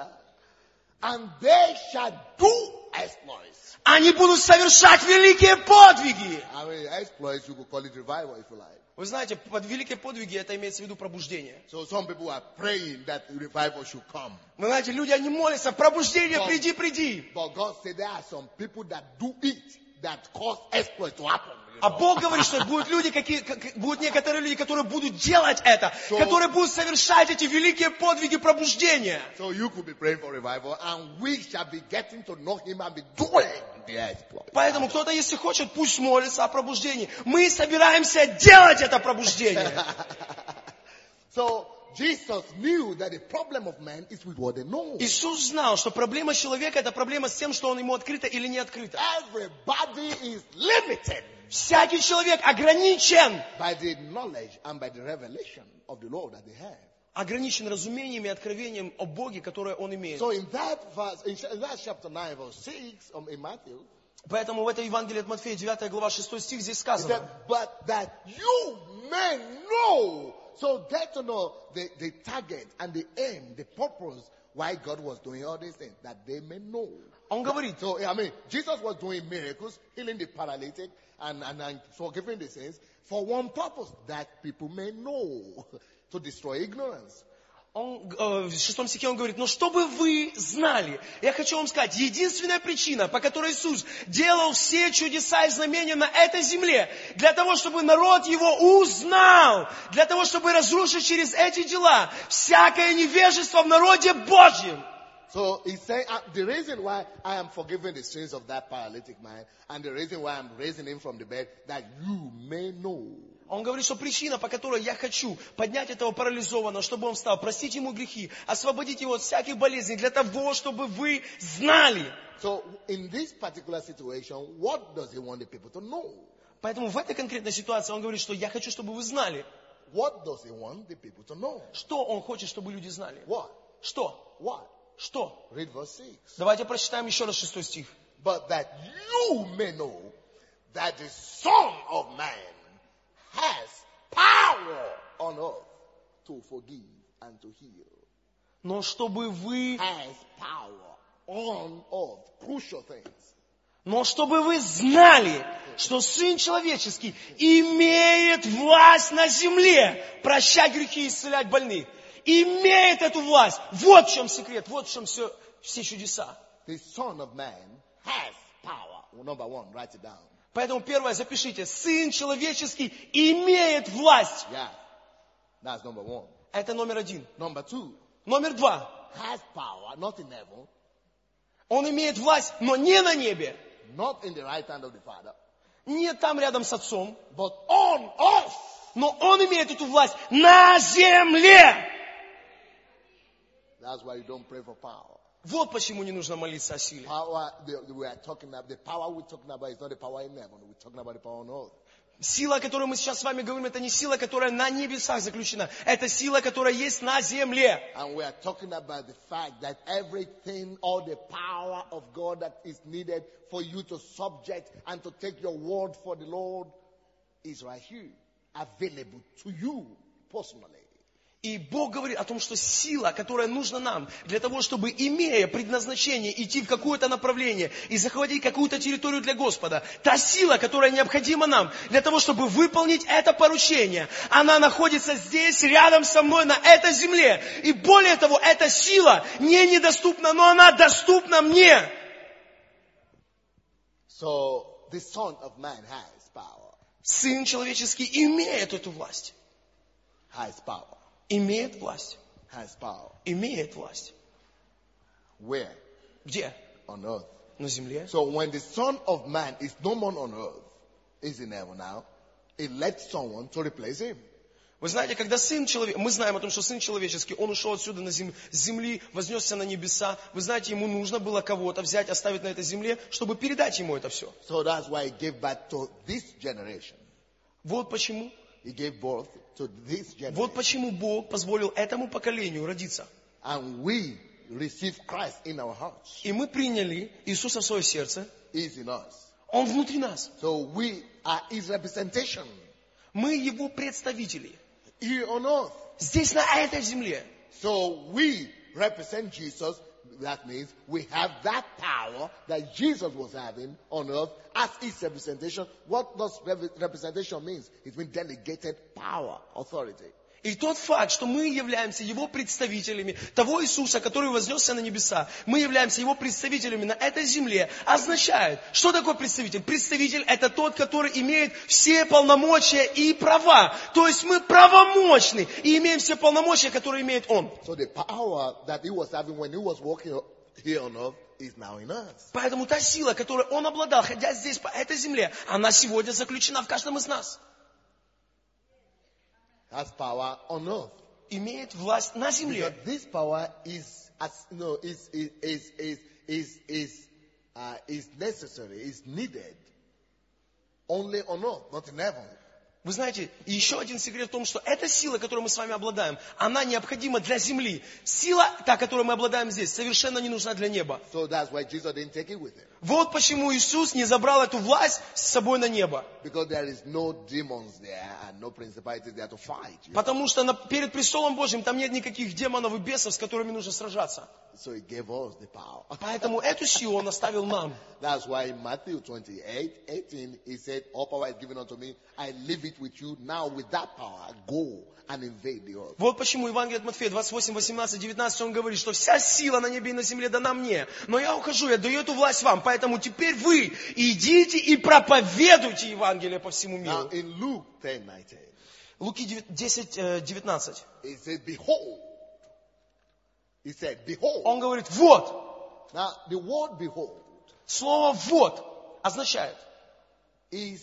And they shall do exploits. Они будут совершать великие подвиги. I mean, exploits, you could call it revival if you like. Вы знаете, под великие подвиги это имеется в виду пробуждение. So some people are praying that revival should come. Вы знаете, люди, они молятся, пробуждение, приди, приди. But God said there are some people that do it, that cause exploits to happen. А Бог говорит, что будут люди, какие, как- будут некоторые люди, которые будут делать это, So- которые будут совершать эти великие подвиги пробуждения. So you could be praying for revival, and we shall be getting to know him and be doing the exploit. Поэтому кто-то, если хочет, пусть молится о пробуждении. Мы собираемся делать это пробуждение. So Jesus knew that the problem of man is with what they know. Иисус знал, что проблема человека – это проблема с тем, что он ему открыто или не открыто. Everybody is limited Всякий человек ограничен. by the knowledge and by the revelation of the Lord that they have. Ограничен разумением и откровением о Боге, которое он имеет. So in that verse, in that chapter nine, verse six, um, in Matthew, Поэтому в этой Евангелии от Матфея, девятая глава, шестой стих, здесь it сказано. said, but that you may know. So get to know the, the target and the aim, the purpose why God was doing all these things, that they may know. Он говорит, So, I mean, Jesus was doing miracles, healing the paralytic, and, and, and forgiving the sins, for one purpose, that people may know, to destroy ignorance. он, э, в шестом стихе он говорит, но чтобы вы знали, я хочу вам сказать, единственная причина, по которой Иисус делал все чудеса и знамения на этой земле, для того, чтобы народ его узнал, для того, чтобы разрушить через эти дела всякое невежество в народе Божьем. So he's saying, uh, the reason why I am forgiving the sins of that paralytic man, and the reason why I'm raising him from the bed, that you may know. Он говорит, что причина, по которой я хочу поднять этого парализованного, чтобы он встал, простить ему грехи, освободить его от всяких болезней, для того, чтобы вы знали. So in this particular situation, what does he want the people to know? Поэтому в этой конкретной ситуации он говорит, что я хочу, чтобы вы знали. What does he want the people to know? Что он хочет, чтобы люди знали? What? Что? What? Что? Read verse six. Давайте прочитаем еще раз шестой стих. But that you may know that the Son of Man has power on earth to forgive and to heal. Но чтобы вы, Has power on earth. Crucial things. но чтобы вы знали, что Сын Человеческий имеет власть на земле прощать грехи и исцелять больных. Имеет эту власть. Вот в чем секрет, вот в чем все, все чудеса. The Son of Man has power. Well, number one, write it down. Поэтому первое, запишите. Сын Человеческий имеет власть. Yeah. That's number one. Это номер один. Number two, Номер два. has power, not in heaven, Он имеет власть, но не на небе. not in the right hand of the Father, Не там рядом с Отцом. but on earth. Но Он имеет эту власть на земле. That's why you don't pray for power. Вот почему не нужно молиться о силе. Power, the, the, we are talking about, the power we're talking about is not the power in heaven. We're talking about the power on earth. Сила, о которой мы сейчас с вами говорим, это не сила, которая на небесах заключена. Это сила, которая есть на земле. And we are talking about the fact that everything, all the power of God that is needed for you to subject and to take your word for the Lord is right here, available to you personally. И Бог говорит о том, что сила, которая нужна нам для того, чтобы, имея предназначение, идти в какое-то направление и захватить какую-то территорию для Господа, та сила, которая необходима нам для того, чтобы выполнить это поручение, она находится здесь, рядом со мной, на этой земле. И более того, эта сила не недоступна, но она доступна мне. So the Son of Man has power. Сын человеческий имеет эту власть. Has power. Имеет власть. Has power. Имеет власть. Where? Где? On earth. На земле. So when the Son of Man is no more on earth, is in heaven now, it lets someone to replace him. Вы знаете, когда Сын Человеческий, мы знаем о том, что Сын Человеческий, Он ушел отсюда на зем... с земли, вознесся на небеса. Вы знаете, Ему нужно было кого-то взять, оставить на этой земле, чтобы передать Ему это все. So that's why he gave birth to this generation. Вот почему. He gave birth to this generation. Вот почему Бог позволил этому поколению родиться. And we receive Christ in our hearts. И мы приняли Иисуса в свое сердце. He is in us. Он внутри нас. So we are his representation. Мы Его представители. Here on earth. Здесь, на этой земле. So we represent Jesus. That means we have that power that Jesus was having on earth as his representation. What does representation mean? It means delegated power, authority. И И тот факт, что мы являемся Его представителями, того Иисуса, который вознесся на небеса, мы являемся Его представителями на этой земле, означает, что такое представитель? Представитель – это тот, который имеет все полномочия и права. То есть мы правомочны и имеем все полномочия, которые имеет Он. So the power that he was having when he was walking here on earth is now in us. Поэтому та сила, которой Он обладал, ходя здесь по этой земле, она сегодня заключена в каждом из нас. Has power on earth. Имеет власть на земле. Because this power is, as, no, is, is, is, is, is, is, uh, is necessary, is needed only on earth, not in heaven. Вы знаете, и еще один секрет в том, что эта сила, которой мы с вами обладаем, она необходима для земли. Сила, та, которой мы обладаем здесь, совершенно не нужна для неба. So that's why Jesus didn't take it with him. Вот почему Иисус не забрал эту власть с собой на небо. Because there is no demons there and no principalities there to fight. You know? Потому что на, перед престолом Божьим там нет никаких демонов и бесов, с которыми нужно сражаться. So he gave us the power. Поэтому эту силу Он оставил нам. That's why in Matthew twenty-eight, eighteen, he said, all power is given unto me. I leave it with you. Now with that power, go and invade the earth. Вот почему Евангелие от Матфея двадцать восемь, восемнадцать, девятнадцать, он говорит, что вся сила на небе и на земле дана мне. Но я ухожу, я даю эту власть вам. Поэтому теперь вы идите и проповедуйте Евангелие по всему миру. Now in Luke ten nineteen, Луки десять, девятнадцать. he said, behold. He said, behold. Он говорит, вот. Now the word behold Слово вот означает. is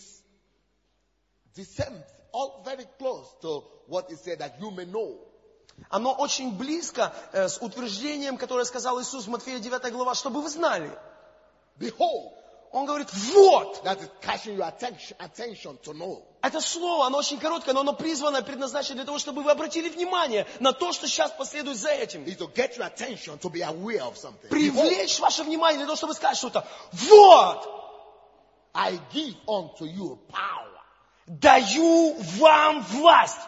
the same, all very close to what he said that you may know. Оно очень близко э, с утверждением, которое сказал Иисус в Матфея девятая глава, чтобы вы знали. Behold, Он говорит, вот. that is catching your attention, attention to know. Это слово, оно очень короткое, но оно призвано, предназначено для того, чтобы вы обратили внимание на то, что сейчас последует за этим. Is to get your attention to be aware of something. Behold, Привлечь ваше внимание для того, чтобы сказать что-то. Вот. I give unto you power. Даю вам власть.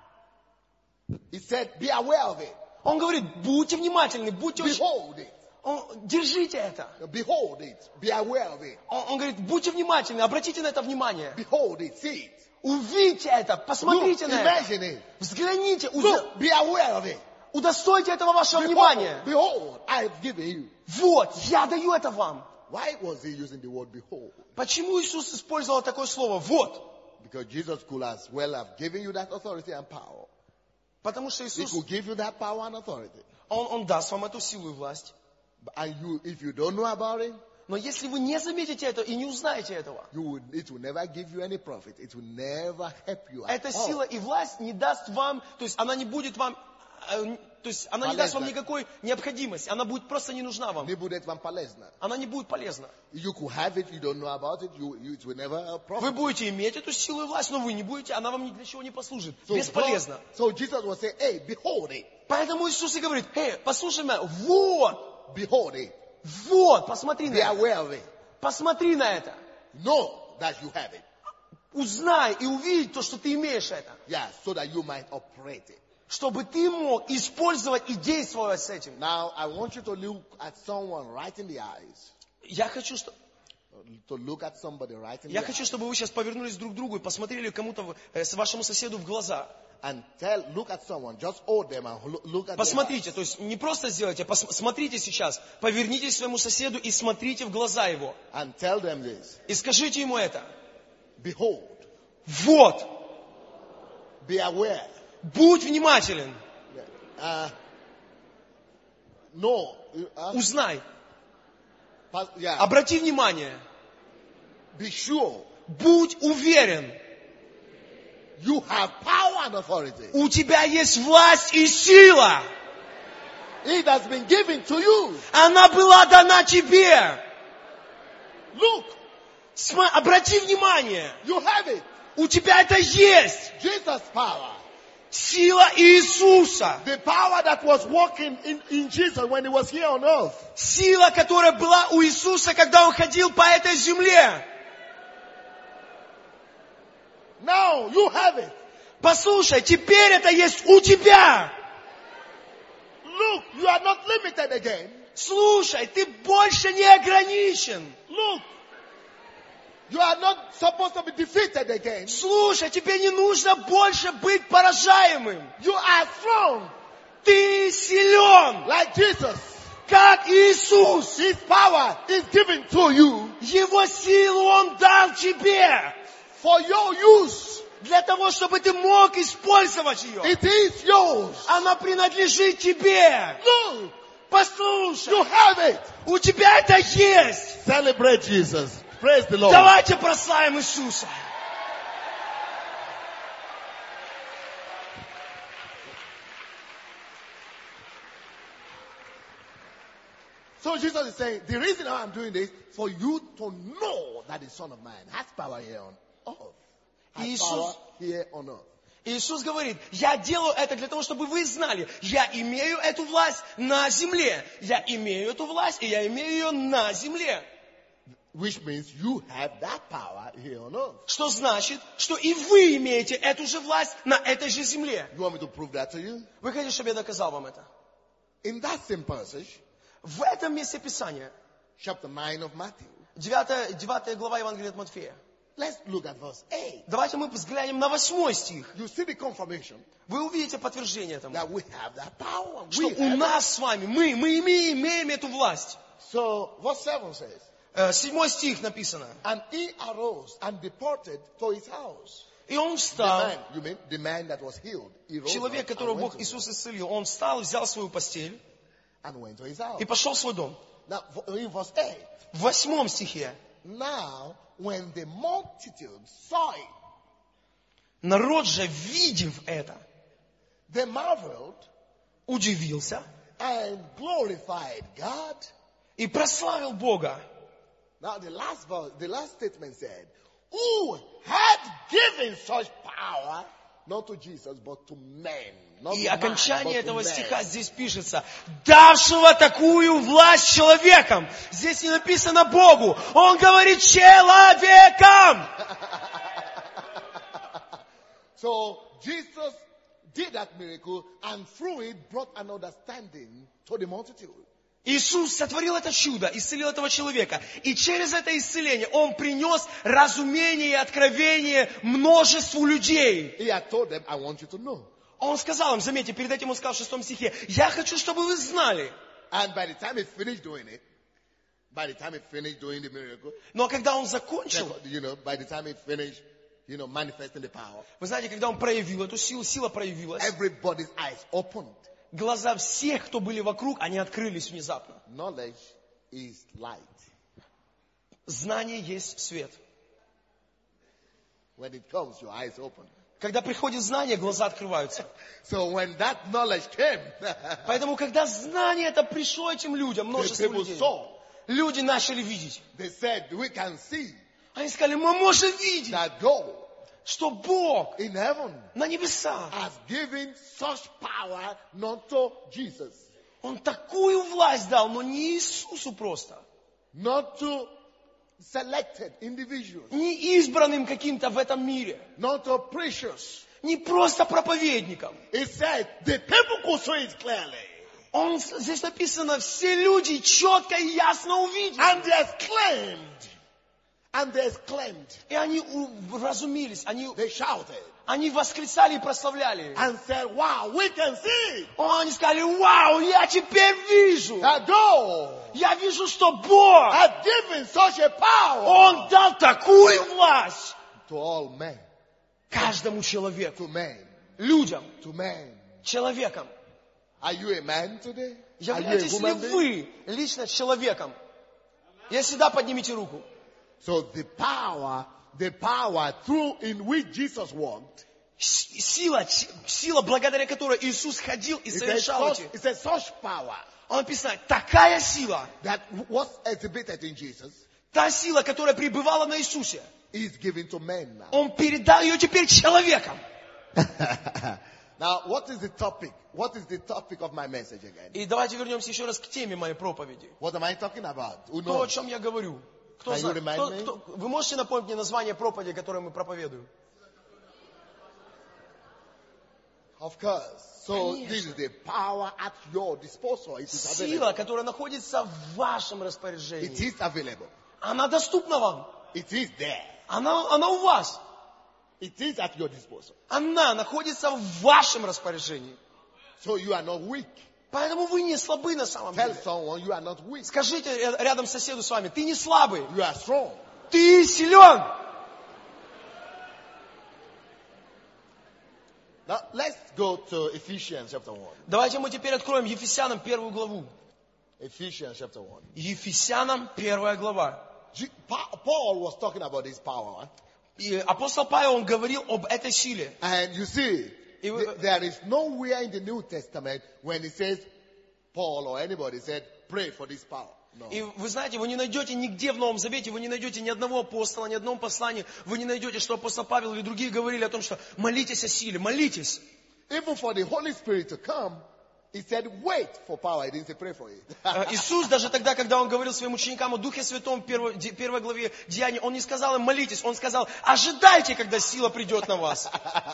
He said, be aware of it. Он говорит, будьте внимательны, будьте очень... Behold it. Он- Держите это. Behold it. Be aware of it. Он, он говорит, будьте внимательны, обратите на это внимание. Behold it. See it. Увидьте это, Look, посмотрите на это. imagine it. Взгляните, узна- Look, be aware of it. удостойте этого вашего внимания. Behold, behold, I've given you. Вот, я даю это вам. Why was he using the word behold? Почему Иисус использовал такое слово «вот»? Because Jesus could as well have given you that authority and power. Потому что He Иисус, could give you that power and authority. он, он даст вам эту силу и власть. And you, if you don't know about it, Но если вы не заметите это и не узнаете этого, you will, it will never give you any profit. It will never help you at эта all. сила и власть не даст вам, то есть она не будет вам, э, то есть она не даст вам никакой необходимости, она будет просто не нужна вам. Не будет вам полезно. Она не будет полезна. You could have it, you don't know about it, you, you, it will never Вы profit. будете иметь эту силу и власть, но вы не будете, она вам ни для чего не послужит. So, Бесполезно. God- so Jesus was saying, hey, behold it, Поэтому Иисус и говорит, эй, послушай меня, вот, behold it, вот, посмотри на be это. aware of it, Посмотри на это. know that you have it. Узнай и увидеть то, что ты имеешь это. Yeah, so that you might operate it. Чтобы ты мог использовать и действовать с этим. Now, I want you to look at someone right in the eyes. Я хочу, что... To look at somebody right in Я the хочу, eyes. чтобы вы сейчас повернулись друг к другу и посмотрели кому-то, в- э, с вашему соседу в глаза. And tell, look at someone, just hold them and look, look at them. Посмотрите, то есть не просто сделайте, пос- смотрите сейчас. Повернитесь к своему соседу и смотрите в глаза его. And tell them this. И скажите ему это. Behold, Вот, be aware. будь внимателен, Uh, no, uh, узнай, pas- yeah, обрати внимание, be sure будь уверен. you have power and authority. У тебя есть власть и сила. It has been given to you. Она была дана тебе. Look, Сма- обрати внимание. you have it. У тебя это есть. Jesus' power. Сила Иисуса. The power that was working in, in Jesus when he was here on earth. Сила, которая была у Иисуса, когда Он ходил по этой земле. Now you have it. Послушай, теперь это есть у тебя. Look, you are not limited again. Слушай, ты больше не ограничен. Look, You are not supposed to be defeated again. Слушай, тебе не нужно больше быть поражаемым. You are strong Ты силен, like Jesus. как Иисус. His power is given to you Его силу Он дал тебе. for your use. Для того, чтобы ты мог использовать ее. It is yours. Она принадлежит тебе. Look, Послушай, you have it. у тебя это есть. Celebrate Jesus. Praise the Lord. Давайте прославим Иисуса. So Jesus is saying, the reason why I'm doing this, for you to know that the Son of Man has power here on earth. Has Jesus- power here on earth. Иисус говорит, я делаю это для того, чтобы вы знали, я имею эту власть на земле. Я имею эту власть, и я имею ее на земле. Which means you have that power here on earth. Что значит, что и вы имеете эту же власть на этой же земле. You want me to prove that to you? Вы хотите, чтобы я доказал вам это? In that same passage, В этом месте Писания, chapter nine of Matthew, девятая, девятая глава Евангелия от Матфея. let's look at verse eight. Давайте мы взглянем на восьмой стих. You see the confirmation Вы увидите подтверждение этому. that we have that power. Что We у have it. нас с вами, мы, мы имеем, имеем эту власть. So, verse seven says, Э, Седьмой стих написано. and he arose and departed to his house. И он The встал, man, you mean the man that was healed. He rose человек, up которого and Бог went to Иисус исцелил, он встал, взял свою постель and went to his house. и пошел в свой дом. Now, in verse eight, В восьмом стихе. now when the multitude saw it, Народ же, видев это, they marveled удивился and glorified God. и прославил Бога. Now the last verse, the last statement said, who had given such power, not to Jesus, but to men. Not И to man, окончание but to этого men. стиха здесь пишется. Давшего такую власть человеком. Здесь не написано Богу. Он говорит человеком. So Jesus did that miracle and through it brought an understanding to the multitude. Иисус сотворил это чудо, исцелил этого человека. И через это исцеление Он принес разумение и откровение множеству людей. He had told them, I want you to know. Он сказал им, заметьте, перед этим Он сказал в шестом стихе, я хочу, чтобы вы знали. And by the time he finished doing it, by the time he finished doing the miracle, Но когда Он закончил, you know, by the time he finished, you know, manifesting the power, вы знаете, когда Он проявил эту силу, сила проявилась, everybody's eyes opened. глаза всех, кто были вокруг, они открылись внезапно. Knowledge is light. Знание есть свет. When it comes, your eyes open. Когда приходит знание, глаза открываются. So when that knowledge came, Поэтому, когда знание это пришло этим людям, the множество people людей, saw. люди начали видеть. They said, we can see Они сказали, мы можем видеть, that God что Бог in heaven на небесах, has given such power not to Jesus, Он такую власть дал, но не Иисусу просто, not to selected individuals, не избранным каким-то в этом мире, not to preachers. не просто проповедникам. He said, the people could see it clearly. Он, здесь написано, все люди четко и ясно увидели. And they exclaimed, and they exclaimed, И они уразумились, они, they shouted, они восклицали и прославляли. and said, wow, we can see Они сказали, вау, я теперь вижу. that God Я вижу, что Бог, had given such a power Он дал такую власть to all men, каждому человеку, to men, людям, to men. человеком. Are you a man today? Are you a Являетесь ли woman being? вы лично человеком? Если да, поднимите руку. So the power, the power through in which Jesus walked, С- Сила, ч- сила, благодаря которой Иисус ходил и it's a, совершал such, эти. it's a such power Он написано, такая сила, that was exhibited in Jesus та сила, которая пребывала на Иисусе, is given to men now. Он передал ее теперь человеком. Now, what is the topic? What is the topic of my message again? И давайте вернемся еще раз к теме моей проповеди. What am I talking about? Who То, о knows? чем я говорю. Кто Can you знает? remind Кто- me? кто- Вы можете напомнить мне название проповеди, которую мы проповедуем? Of course. So Конечно. this is the power at your disposal. It is available. Сила, которая находится в вашем It распоряжении. is available. Она доступна вам. It is there. Она, она у вас. It is at your disposal. Она находится в вашем распоряжении. So you are not weak. Поэтому вы не слабы на самом Tell деле. someone you are not weak. Скажите рядом соседу с вами, ты не слабый, You are strong. ты силен. Now let's go to Ephesians chapter one. Давайте мы теперь откроем Ефесянам первую главу. Ephesians chapter one. Ефесянам первая глава. G- Pa- Paul was talking about this power. И апостол Павел, он говорил об этой силе. And you see, И вы- th- there is nowhere in the New Testament when it says, Paul or anybody said, pray for this power. No. И вы знаете, вы не найдете нигде в Новом Завете, вы не найдете ни одного апостола, ни одного послания, вы не найдете, что апостол Павел или другие говорили о том, что молитесь о силе, молитесь. Even for the Holy Spirit to come, he said, wait for power. He didn't say, pray for it. Э, Иисус даже тогда, когда Он говорил своим ученикам о Духе Святом в первой, де- первой главе Деяний, Он не сказал им молитесь, Он сказал, ожидайте, когда сила придет на вас.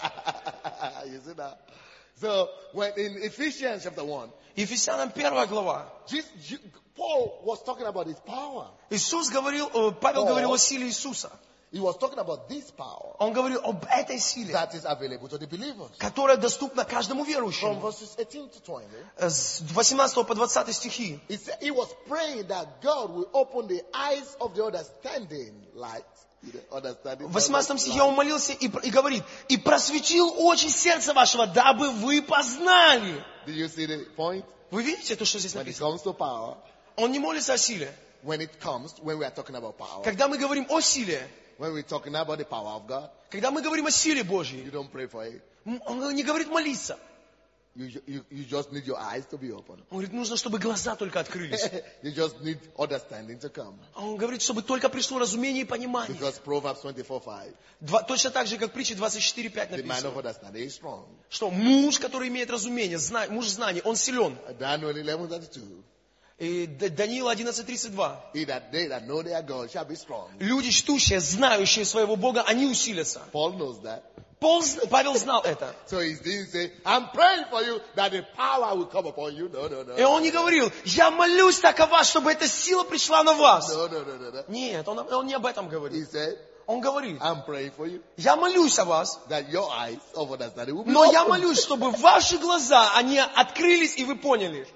You see that? So when in Ephesians chapter one, Ефесянам первая глава. Jesus, Je- Paul was talking about his power. Иисус говорил, э, Павел говорил о силе Иисуса. He was talking about this power Он говорил об этой силе, that is available to the believers. которая доступна каждому From верующему. verses eighteen to twenty, Э, С восемнадцатого по двадцатый стихи. he said he was praying that God will open the eyes of the understanding light. Understanding В восемнадцатом стихе он light. молился и, и говорит, «И просветил очи сердца вашего, дабы вы познали». Do you see the point? Вы видите то, что здесь When it написано? comes to power, Он не молится о силе. when it comes, when we are talking about power, Когда мы говорим о силе, when we're talking about the power of God, когда мы говорим о силе you Божьей, don't pray for it. м, он не говорит молиться. You, ju- you, you just need your eyes to be open. Он говорит, нужно, чтобы глаза только открылись. You just need understanding to come. А Он говорит, чтобы только пришло разумение и понимание. Because Proverbs twenty-four five, Два- точно так же, как в притче двадцать четыре пять the man of написано, understanding is strong. что муж, который имеет разумение, зна- муж знаний, он силен. Daniel eleven thirty-two, И Д- Даниила одиннадцать тридцать два. he that they that know their God shall be strong. Люди, чтущие, знающие своего Бога, они усилятся. Paul knows that. Пол зн- Павел знал это. So he didn't say, I'm praying for you that the power will come upon you. No, no, no. И он не говорил, я молюсь так о вас, чтобы эта сила пришла на вас. No, no, no, no, no. Нет, он, он не об этом He говорит. said, Он говорит, I'm praying for you я молюсь о вас, that your eyes of understanding will be но я opened. молюсь, чтобы ваши глаза, они открылись и вы поняли,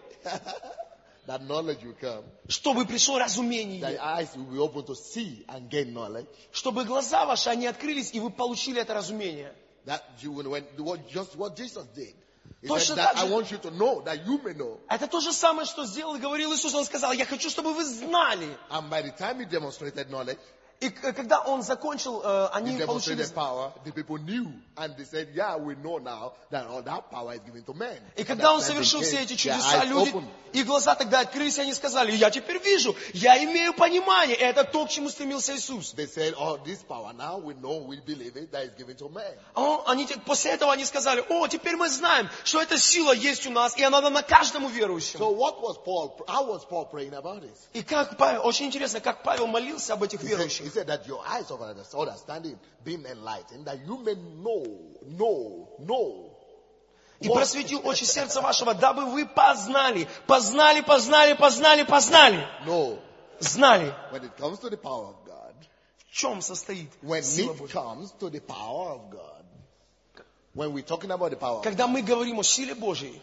That knowledge will come. чтобы пришло That разумение, eyes will be open to see and gain knowledge. чтобы глаза ваши, они открылись и вы получили это разумение. That you will, when, what, just what Jesus did. He Точно said that так I же- want you to know, that you may know. Это то же самое, что сделал и говорил Иисус. Он сказал, я хочу, чтобы вы знали. And by the time he demonstrated knowledge, И к- когда он закончил, э, они he получили... demonstrated power, the people knew. And they said, yeah, we know now that all that power is given to men. И когда он Understanding совершил все came, эти their чудеса, eyes люди, opened. их глаза тогда открылись, и они сказали, я теперь вижу, я имею понимание. И это то, к чему стремился Иисус. They said, oh, this power now we know, we believe it, that is given to men. А он- они, те- после этого они сказали, о, теперь мы знаем, что эта сила есть у нас, и она дана каждому верующему. So what was Paul, how was Paul praying about this? И как Павел, очень интересно, как Павел молился об этих He said, he верующих. said that your eyes of understanding being enlightened, that you may know, know, know. И what- просветил очи сердца вашего, дабы вы познали, познали, познали, познали, познали, No. знали, When it comes to the power of God, в чем состоит when сила it Божья. comes to the power of God, when we're talking about the power of Когда мы говорим о силе Божьей,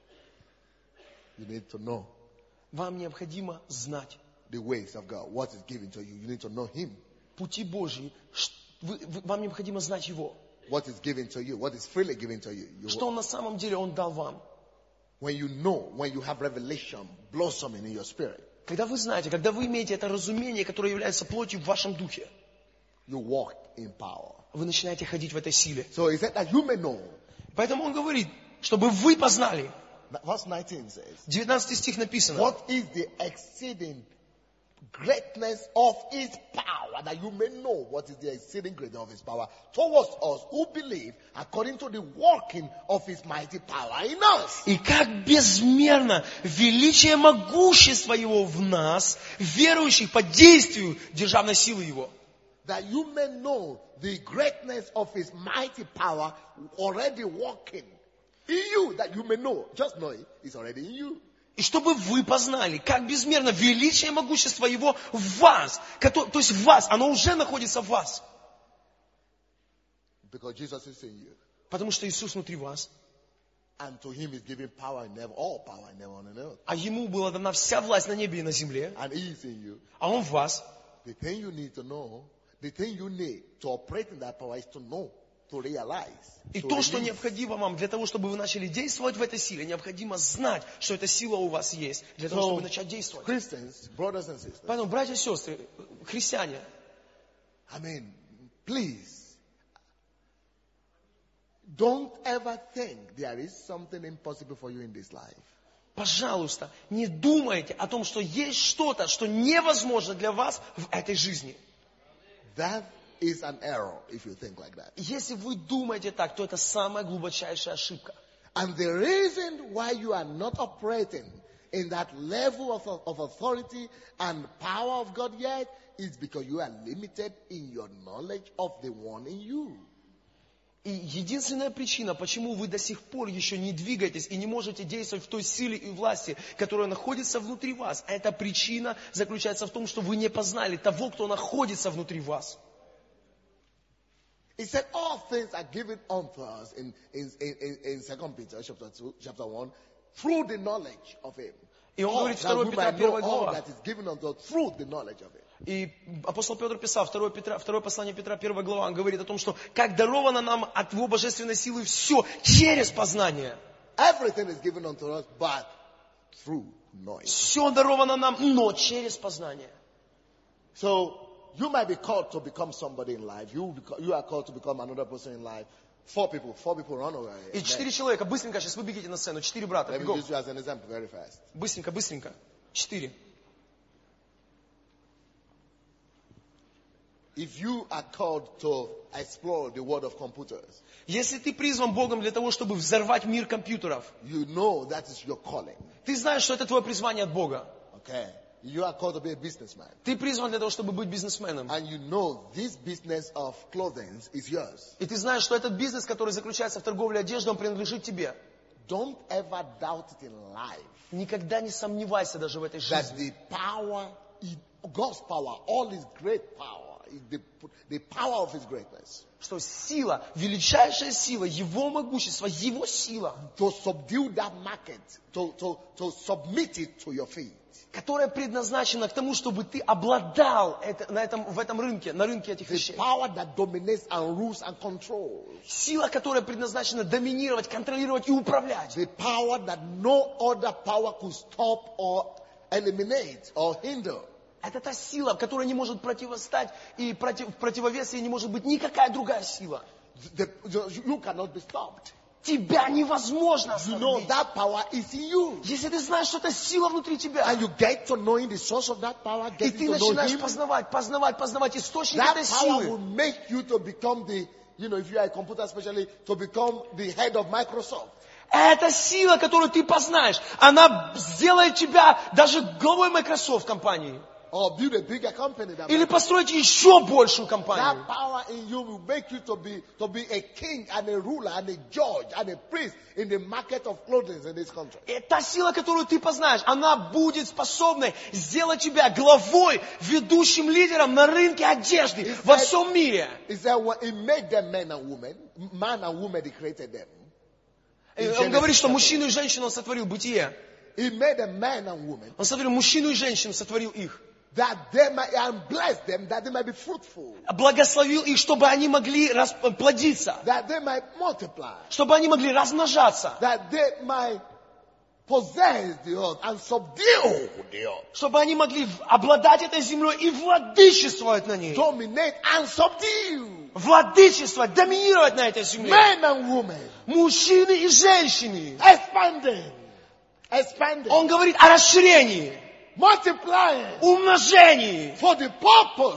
you need to know вам необходимо знать the ways of God, what is given to you. You need to know Him. пути Божьи. Ш- вы- вы- вам необходимо знать Его. What is given to you, what is freely given to you. You- Что на самом деле Он дал вам. when you know, when you have revelation blossoming in your spirit, Когда вы знаете, когда вы имеете это разумение, которое является плотью в вашем духе, you walk in power. вы начинаете ходить в этой силе. So he said that you may know. Поэтому Он говорит, чтобы вы познали. Verse nineteen says, девятнадцатый стих написано. what is the exceeding greatness of His power, that you may know what is the exceeding greatness of His power towards us who believe, according to the working of His mighty power in us. И как безмерно величие могущества Его в нас, верующих по действию державной силы Его. That you may know the greatness of His mighty power already working in you, that you may know. Just know it. It's already in you. И чтобы вы познали, как безмерно величие и могущество Его в вас. То есть в вас, оно уже находится в вас. Because Jesus is in you. Потому что Иисус внутри вас. And to him is given power in heaven, all power in heaven and earth. А Ему была дана вся власть на небе и на земле. And he is in you. А Он в вас. The thing you need to know, the thing you need to operate in that power is to know, to realize. И to то, что release. необходимо вам для того, чтобы вы начали действовать в этой силе, необходимо знать, что эта сила у вас есть, для того, So, чтобы начать действовать. Christians, brothers and sisters, Поэтому, братья и сестры, христиане, I mean, please, don't ever think there is something impossible for you in this life. пожалуйста, не думайте о том, что есть что-то, что невозможно для вас в этой жизни. That is an error if you think like that. Если вы думаете так, то это самая глубочайшая ошибка. And the reason why you are not operating in that level of, of authority and power of God yet is because you are limited in your knowledge of the one in you. И единственная причина, почему вы до сих пор еще не двигаетесь и не можете действовать в той силе и власти, которая находится внутри вас, эта причина заключается в том, что вы не познали того, кто находится внутри вас. He said, all things are given unto us in, in, in, in Second Peter chapter two, chapter one, through the knowledge of him. И он All, говорит, that we второе Петра, might know первая all глава. that is given unto us through the knowledge of him. И апостол Петр писал, второе, Петра, второе послание Петра, первая глава, он говорит о том, что как даровано нам от Его божественной силы все через познание. Everything is given unto us, but through knowing. Все даровано нам, но через познание. So, you might be called to become somebody in life. You, you are called to become another person in life. Four people, four people run away. И четыре человека, быстренько, сейчас вы бегите на сцену, четыре брата, Let me бегом. use you as an example very fast. Быстренько, быстренько. Четыре. If you are called to explore the world of computers, Если ты призван Богом для того, чтобы взорвать мир компьютеров, you know that is your calling. ты знаешь, что это твое призвание от Бога. Okay. You are called to be a businessman. Ты призван для того, чтобы быть бизнесменом. And you know this business of clothing is yours. И ты знаешь, что этот бизнес, который заключается в торговле одеждой, он принадлежит тебе. Don't ever doubt it in life Никогда не сомневайся даже в этой that жизни. the power, God's power, all His great power, the, the power of His greatness, Что сила, величайшая сила, Его могущество, Его сила, to subdue that market, to, to, to submit it to your feet. которая предназначена к тому, чтобы ты обладал это, на этом, в этом рынке, на рынке этих The вещей. power that dominates and rules and controls. Сила, которая предназначена доминировать, контролировать и управлять. The power that no other power could stop or eliminate or hinder. Это та сила, которая не может противостать, и против, в противовесе не может быть никакая другая сила. The, the, you cannot be stopped. Тебя невозможно You know остановить. that power is in you. Если ты знаешь, что это сила внутри тебя, And you get to knowing the source of that power, и get ты to know начинаешь Him. познавать, познавать, познавать источник That этой power will силы, make you to become the, you know, if you are a computer specialist, to become the head of Microsoft. эта сила, которую ты познаешь, она сделает тебя даже главой Microsoft компании. Or build a bigger company than Или Microsoft. построить еще большую компанию. That power in you will make you to be, to be a king and a ruler and a judge and a priest in the market of clothing in this country. И та сила, которую ты познаешь, она будет способной сделать тебя главой, ведущим лидером на рынке одежды во всем мире. He said, well, He made them men and women. Man and woman, He created them. И он говорит, что мужчину и женщину он сотворил, Бытие. He made them man and woman. Он сотворил мужчину и женщину, сотворил их. That they might, and bless them, that they might be fruitful. Благословил их, чтобы они могли плодиться, That they might multiply. чтобы они могли размножаться, That they might possess the earth and subdue the earth. чтобы они могли обладать этой землей и владычествовать на ней. Dominate and subdue. Владычествовать, доминировать на этой земле. Men and women. Мужчины и женщины. Expanding. Expanding. Он говорит о расширении, Multiplying. умножении. For the purpose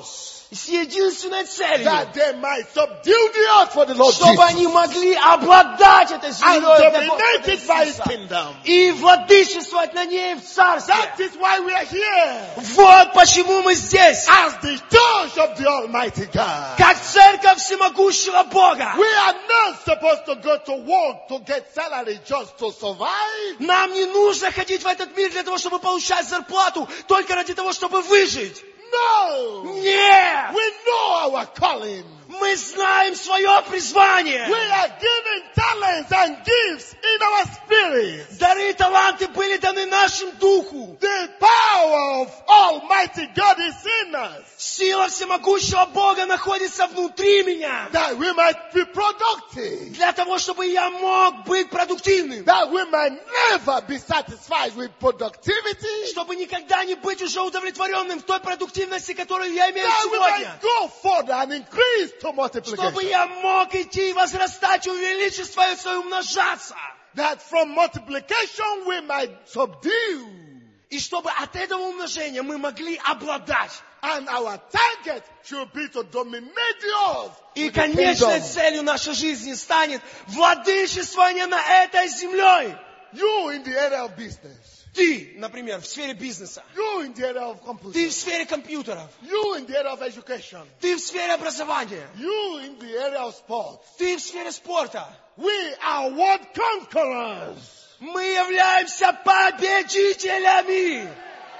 с единственной целью, that they might subdue the earth for the Lord чтобы Jesus они могли обладать этой and землей для dominate Господа it by His Иисуса kingdom. и владычествовать на ней в царстве. That is why we are here Вот почему мы здесь, as the church of the Almighty God. как церковь всемогущего Бога. We are not supposed to go to work to get salary just to survive. Нам не нужно ходить в этот мир для того, чтобы получать зарплату, только ради того, чтобы выжить. No! Нет! We know our calling. Мы знаем свое призвание. We are given talents and gifts in our spirit. Дары и таланты были даны нашему духу. The power of Almighty God is in us. Сила всемогущего Бога находится внутри меня. That we might be productive. Для того, чтобы я мог быть продуктивным. That we might never be satisfied with productivity. Чтобы никогда не быть уже удовлетворенным в той продуктивности, которую я имею That we сегодня. might go further and increase to Чтобы multiplication. я мог идти, возрастать, увеличить свое, свое умножаться. That from multiplication we might subdue. И чтобы от этого умножения мы могли обладать. And our target should be to dominate the earth. И with the конечной kingdom. целью нашей жизни станет владычествование на этой землей. You in the area of business. Ты, например, в сфере бизнеса. You in the area of Ты computing. в сфере компьютеров. You in the area of education. Ты в сфере образования. You in the area of sports. Ты в сфере спорта. We are world conquerors. Мы являемся победителями.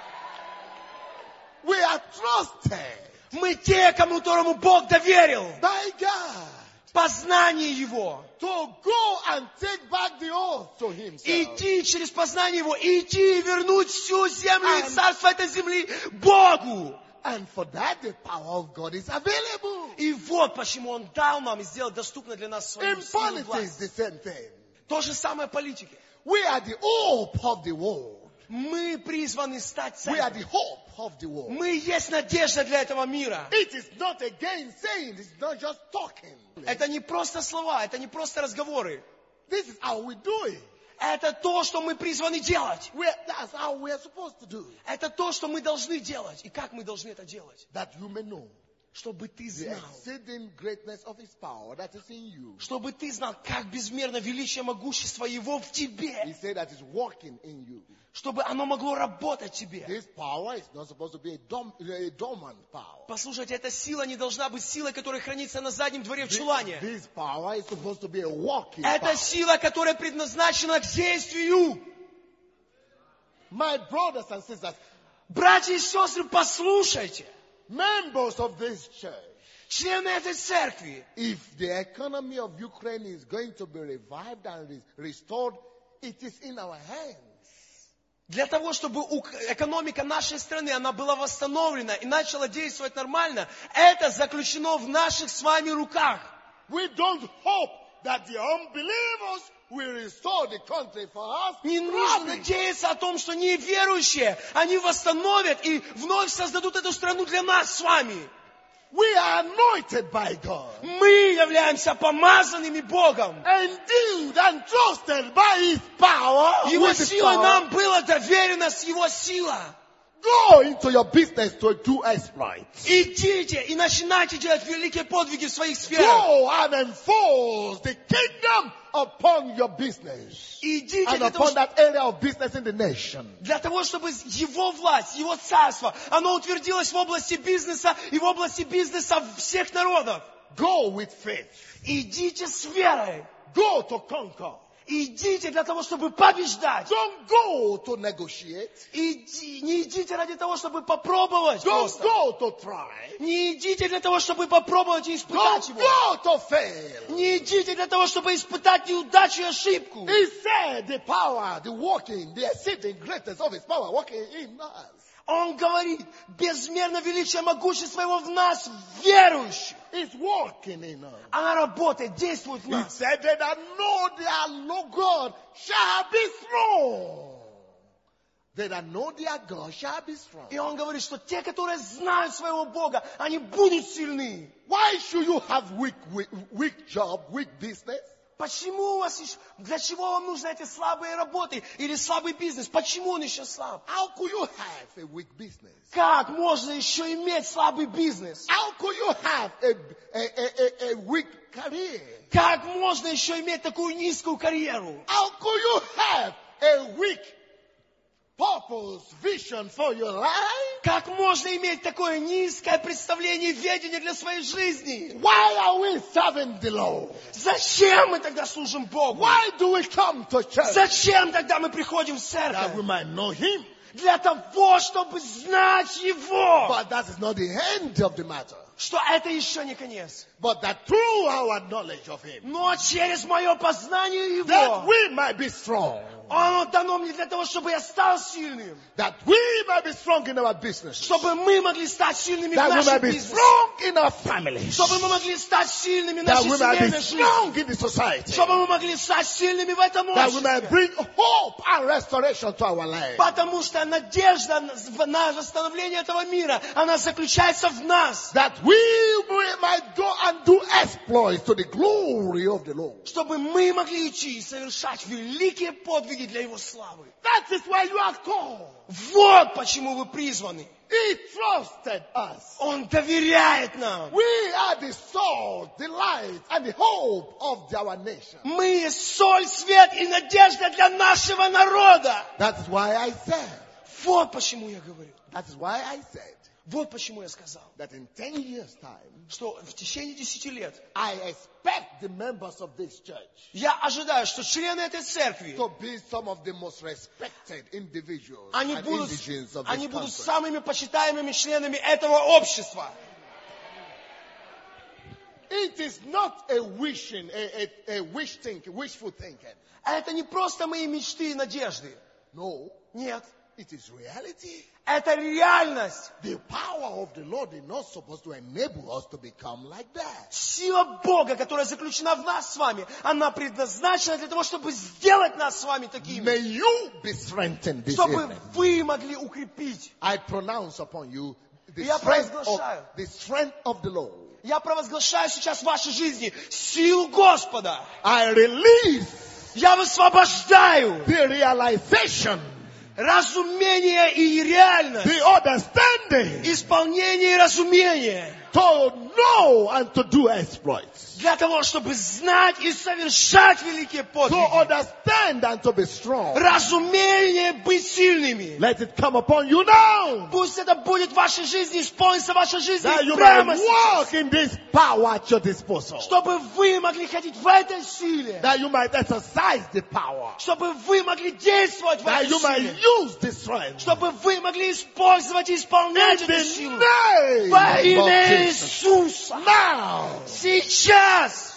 We are trusted Мы те, которому Бог доверил by God познание Его. to go and take back the earth to Himself. Идти через познание Его, идти и вернуть всю землю и And- царство этой земли Богу. And for that, the power of God is available. И вот почему Он дал нам и сделал доступно для нас свою In силу и politics, власть. the same thing. То же самое в политике. We are the hope of the world. Мы призваны стать We are церковью. the hope of the world. Мы есть надежда для этого мира. It is not again saying, it's not just talking. Это не просто слова, это не просто разговоры. This is how we do it. Это то, что мы призваны делать. We are, that's how we are supposed to do it. Это то, что мы должны делать. И как мы должны это делать? That you may know Чтобы ты the знал. exceeding greatness of His power that is in you. Чтобы ты знал, как безмерно величие могущества Его в He тебе. said that is working in you. Чтобы оно могло работать в тебе. This power is not supposed to be a, dom- a dormant power. Послушайте, эта сила не должна быть силой, которая хранится на заднем дворе в This, желании. this power is supposed to be a walking Это power. сила, которая предназначена к действию. My brothers and sisters, Братья и сестры, послушайте. members of this church, Члены этой церкви. if the economy of Ukraine is going to be revived and re- restored, it is in our hands. Для того, чтобы ук- экономика нашей страны, она была восстановлена и начала действовать нормально, это заключено в наших с вами руках. We don't hope that the unbelievers will restore the country for us. Не нужно Rubbish. надеяться о том, что неверующие, они восстановят и вновь создадут эту страну для нас с вами. We are anointed by God, Мы являемся помазанными Богом. endued and trusted by His power. Его with His силой power. нам было доверено с Его сила. Go into your business to do exploits. Идите и начинайте делать великие подвиги в своих сферах. Go and enforce the kingdom upon your business Идите and для того, upon that area of business in the nation. Для того, чтобы Его власть, Его царство, оно утвердилось в области бизнеса и в области бизнеса всех народов. Go with faith. Идите с верой. Go to conquer. Идите для того, чтобы побеждать. Don't go to negotiate. Иди, не идите ради того, чтобы попробовать Don't просто. go to try. Не идите для того, чтобы попробовать и испытать Don't его. go to fail. Не идите для того, чтобы испытать неудачу и ошибку. He said the power, the working, the exceeding greatness of His power working in us. Он говорит, безмерно величие могущества Его в нас, верующих. It's working in us. Она работает, действует в He нас. said they that know their Lord God shall be strong. They that know their God shall be strong. И он говорит, что те, которые знают своего Бога, они будут сильны. Why should you have weak, weak, weak job, weak business? Почему у вас еще, для чего вам нужны эти слабые работы или слабый бизнес? Почему он еще слаб? How could you have a weak business? Как можно еще иметь слабый бизнес? How could you have a, a, a, a, a weak career? Как можно еще иметь такую низкую карьеру? How could you have a weak purpose, vision for your life? Как можно иметь такое низкое представление и видение для своей жизни? Why are we serving the Lord? Зачем мы тогда служим Богу? Why do we come to church? Зачем тогда мы приходим в That церковь? we might know Him. Для того, чтобы знать Его. But that is not the end of the matter. Что это еще не конец. But that through our knowledge of Him, Но через мое познание that Его, we might be strong. оно дано мне для того, чтобы я стал сильным. That we might be strong in our business. Чтобы мы могли стать сильными в That we нашем might be бизнесе. strong in our families. Чтобы мы могли стать сильными в That нашей we might be семейной жизни. strong in the society. Чтобы мы могли стать сильными в этом That we might обществе. bring hope and restoration to our lives. Потому что надежда на восстановление этого мира, она заключается в нас. That we might go and do exploits to the glory of the Lord. Чтобы мы могли идти и совершать великие подвиги для Его славы. That is why you are called. Вот почему вы призваны. He trusted us. Он доверяет нам. We are the salt, the light, and the hope of our nation. Мы соль, свет и надежда для нашего народа. That is why I said. Вот почему я говорю. That is why I said. Вот почему я сказал. That in ten years' time, что в течение десяти лет I expect the members of this church я ожидаю, что члены этой церкви, to be some of the most respected individuals они and будут, indigents of они this будут country. самыми почитаемыми членами этого общества. It is not a wishing, a, a, a wish thinking, wishful thinking. А это не просто мои мечты и надежды. No, Нет. it is reality. Это реальность. The power of the Lord is not supposed to enable us to become like that. Сила Бога, которая заключена в нас с вами, она предназначена для того, чтобы сделать нас с вами такими. May you be strengthened this Чтобы evening. вы могли укрепить. I pronounce upon you the Я strength, of, провозглашаю. the strength of the Lord. Я провозглашаю сейчас в вашей жизни силу Господа. I release Я высвобождаю the realization, разумение и реальность, the understanding исполнение и разумение to know and to do exploits. для того, чтобы знать и совершать великие To подвиги. understand and to be strong. Разумение быть сильными. Let it come upon you now. Пусть это будет в вашей жизни, исполнится в вашей жизни That you прямо may сейчас. walk in this power at your disposal. Чтобы вы могли ходить в этой силе. That you might exercise the power. Чтобы вы могли действовать в That этой you might силе. use the strength. Чтобы вы могли использовать и исполнять In эту the силу. name Во of имя Jesus. Иисуса. Now. Сейчас.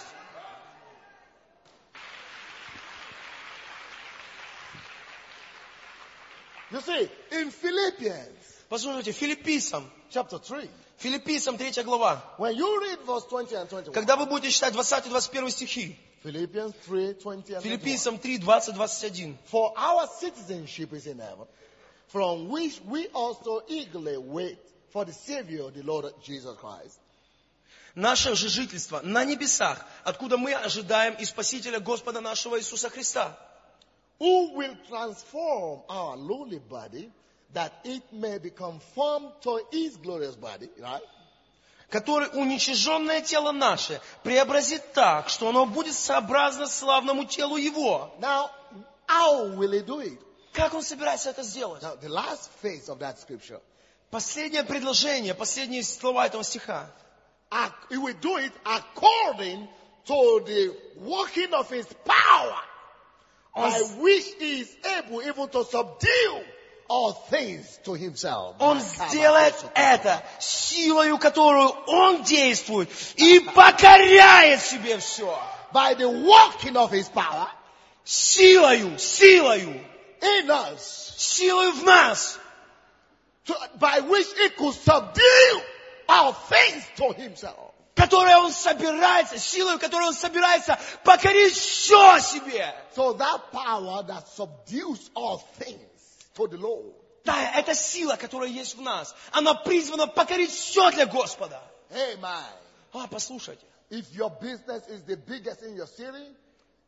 You see, in Philippians Послушайте, Филиппийцам, chapter three, Филиппийцам третья глава. when you read verse twenty and twenty-one, Когда вы будете читать двадцатый двадцать первый стихи. Philippians three, twenty and twenty-one. Филиппийцам три, двадцать, двадцать один. For our citizenship is in heaven, from which we also eagerly wait for the Savior, the Lord Jesus Christ, Наше же жительство на небесах, откуда мы ожидаем и Спасителя Господа нашего Иисуса Христа, who will transform our lowly body, that it may be conformed to His glorious body, right? который уничиженное тело наше преобразит так, что оно будет сообразно славному телу Его. Now, how will He do it? Как Он собирается это сделать? Now, the last phase of that scripture, Последнее предложение, последние слова этого стиха. ac- He will do it according to the working of His power, Он, by which He is able even to subdue all things to Himself. он сделает это силою, которую Он действует и покоряет себе все. By the working of His power Силою, силою, in us, силою в нас, to, by which He could subdue all things to Himself. которой Он собирается, силою, которой Он собирается покорить все себе. So that power that subdues all things to the Lord. Да, это сила, которая есть в нас. Она призвана покорить все для Господа. Amen. А, послушайте. If your business is the biggest in your city,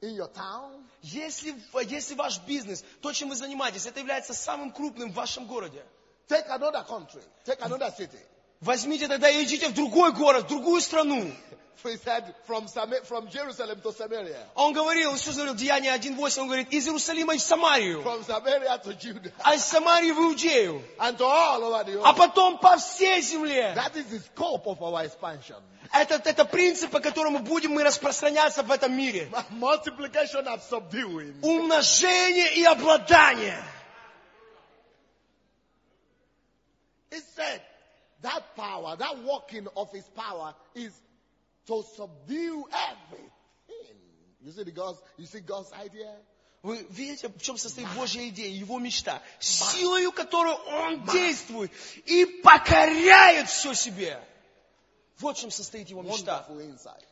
in your town, Если, если ваш бизнес, то, чем вы занимаетесь, это является самым крупным в вашем городе, take another country, take another city. возьмите тогда и идите в другой город, в другую страну. He said from, Sam- from Jerusalem to Samaria, Он говорил, Иисус говорил, Деяние один восемь, он говорит, из Иерусалима и в Самарию, from Samaria to Judah, а из Самарии в Иудею, and to all over the а earth. потом по всей земле. That is the scope of our expansion. Это, это принцип, по которому будем мы распространяться в этом мире. Multiplication and subduing. Умножение и обладание. He said that power, that working of his power is to subdue everything. You see the God's, you see God's idea? Вы видите, в чем состоит Божья идея, Его мечта? Силою, которую Он действует и покоряет все себе. Вот в чем состоит Его мечта. Wonderful insight.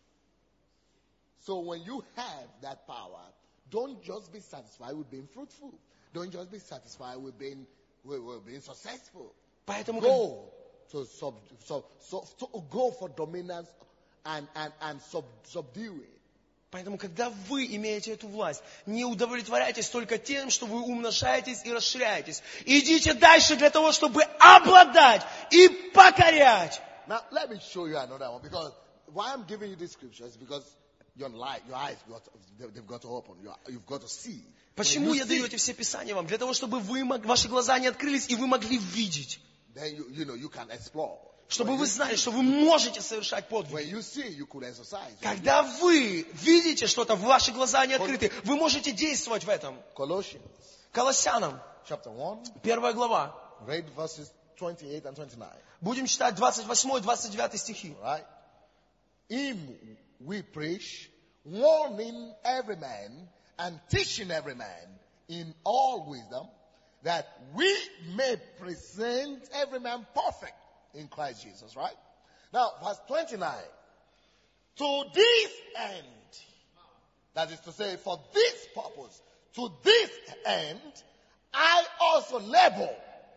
So when you have that power, don't just be satisfied with being fruitful. Don't just be satisfied with being, with, with being successful. Поэтому Go to sub, sub, sub, to go for dominance and, and, and sub, subdue it. Поэтому, когда вы имеете эту власть, не удовлетворяйтесь только тем, что вы умножаетесь и расширяетесь. Идите дальше для того, чтобы обладать и покорять. Now, let me show you another one, because why I'm giving you these scriptures, because your light, your eyes got, they've got to open. You are, you've got to see. Почему я даю эти все писания вам? Для того, чтобы вы, ваши глаза не открылись и вы могли видеть. Then you, you know, you can explore. Чтобы вы знали, что вы можете совершать When подвиги. you see, you could exercise. Когда вы видите что-то, ваши глаза не открыты, вы можете действовать в этом. Colossians Колоссянам, chapter one, первая глава. read verses twenty-eight and twenty-nine. Будем читать двадцать восьмой и двадцать девятый стихи. Right? Him we preach, warning every man and teaching every man in all wisdom, that we may present every man perfect in Christ Jesus, right? Now, verse twenty-nine. To this end, that is to say, for this purpose, to this end, I also labor,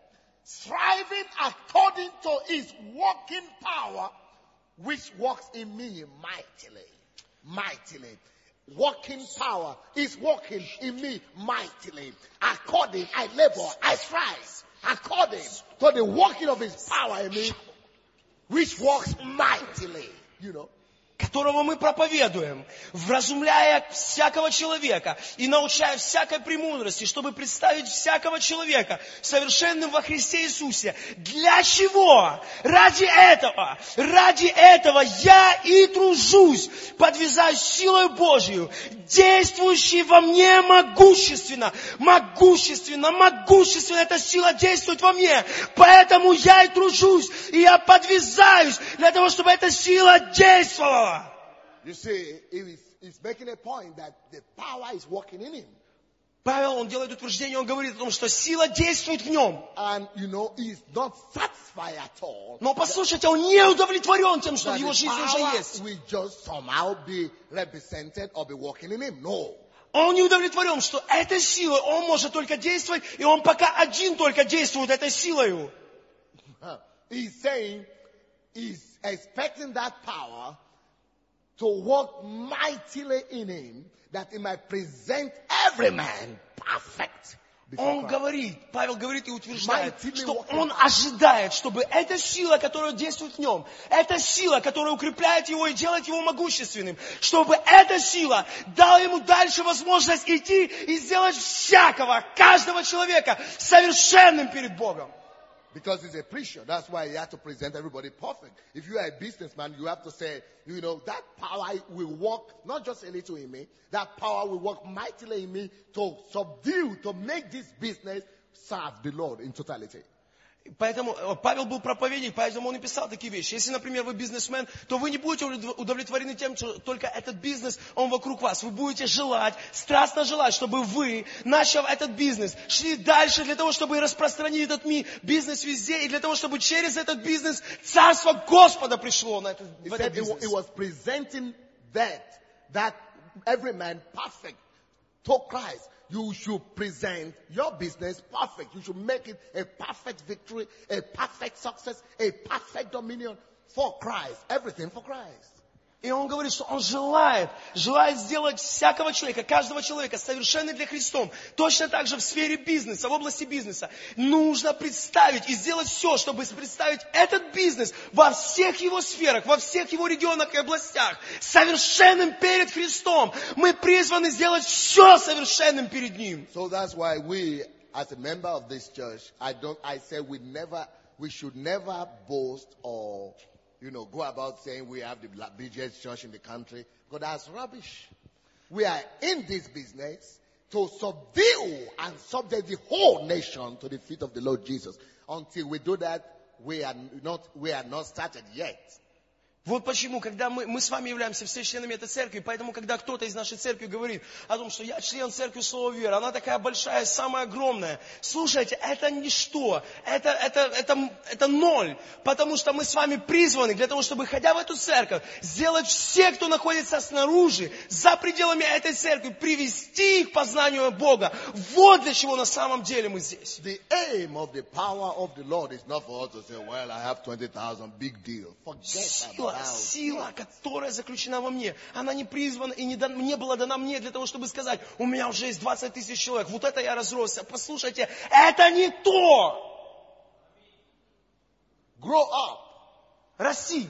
striving according to his working power, which works in me mightily. Mightily. Working power is working in me mightily. According, I labor, I strive, according to the working of his power in me, which works mightily. You know. Которого мы проповедуем, вразумляя всякого человека и научая всякой премудрости, чтобы представить всякого человека совершенным во Христе Иисусе. Для чего? Ради этого, ради этого я и тружусь, подвязаюсь силой Божию, действующей во мне могущественно, могущественно, могущественно эта сила действует во мне. Поэтому я и тружусь, и я подвязаюсь для того, чтобы эта сила действовала. You see, he's, he's making a point that the power is working in him. Павел, он делает утверждение, он говорит о том, что сила действует в нем. And, you know, he's not satisfied at all. Но послушайте, он не удовлетворен тем, что в That его the жизни уже power есть. will just somehow be represented or be working in him. No. Он не удовлетворен, что этой силой он может только действовать, и он пока один только действует этой силой. He's saying he's expecting that power to work mightily in him, that he might present every man perfect. Он говорит, Павел говорит и утверждает, Mightily что working. он ожидает, чтобы эта сила, которая действует в нем, эта сила, которая укрепляет его и делает его могущественным, чтобы эта сила дала ему дальше возможность идти и сделать всякого, каждого человека совершенным перед Богом. Because he's a preacher. That's why he had to present everybody perfect. If you are a businessman, you have to say, you know, that power will work, not just a little in me, that power will work mightily in me to subdue, to make this business serve the Lord in totality. Поэтому Павел был проповедник, поэтому он и писал такие вещи. Если, например, вы бизнесмен, то вы не будете удовлетворены тем, что только этот бизнес, он вокруг вас. Вы будете желать, страстно желать, чтобы вы, начав этот бизнес, шли дальше для того, чтобы распространить этот ми- бизнес везде, и для того, чтобы через этот бизнес Царство Господа пришло на этот, He в said этот he, wa- бизнес. he was presenting that, that every man perfect to Christ. You should present your business perfect. You should make it a perfect victory, a perfect success, a perfect dominion for Christ. Everything for Christ. И он говорит, что он желает, желает сделать всякого человека, каждого человека совершенным для Христом. Точно так же в сфере бизнеса, в области бизнеса. Нужно представить и сделать все, чтобы представить этот бизнес во всех его сферах, во всех его регионах и областях, совершенным перед Христом. Мы призваны сделать все совершенным перед Ним. So that's why we, as a member of this church, I don't, I say we never, we should never boast or, you know, go about saying we have the biggest church in the country, because that's rubbish. We are in this business to subdue and subject the whole nation to the feet of the Lord Jesus. Until we do that, we are not, we are not started yet. Вот почему, когда мы, мы с вами являемся все членами этой церкви, поэтому, когда кто-то из нашей церкви говорит о том, что я член церкви Слова Веры, она такая большая, самая огромная, слушайте, это ничто, это, это, это, это ноль, потому что мы с вами призваны для того, чтобы, ходя в эту церковь, сделать все, кто находится снаружи, за пределами этой церкви, привести их к познанию Бога. Вот для чего на самом деле мы здесь. The aim of the power of the Lord is not for us to say, well, I have twenty thousand, big deal. Forget about Сила, которая заключена во мне, она не призвана и не, дан, не была дана мне для того, чтобы сказать, у меня уже есть двадцать тысяч человек, вот это я разросся. Послушайте, это не то. Grow up. Расти.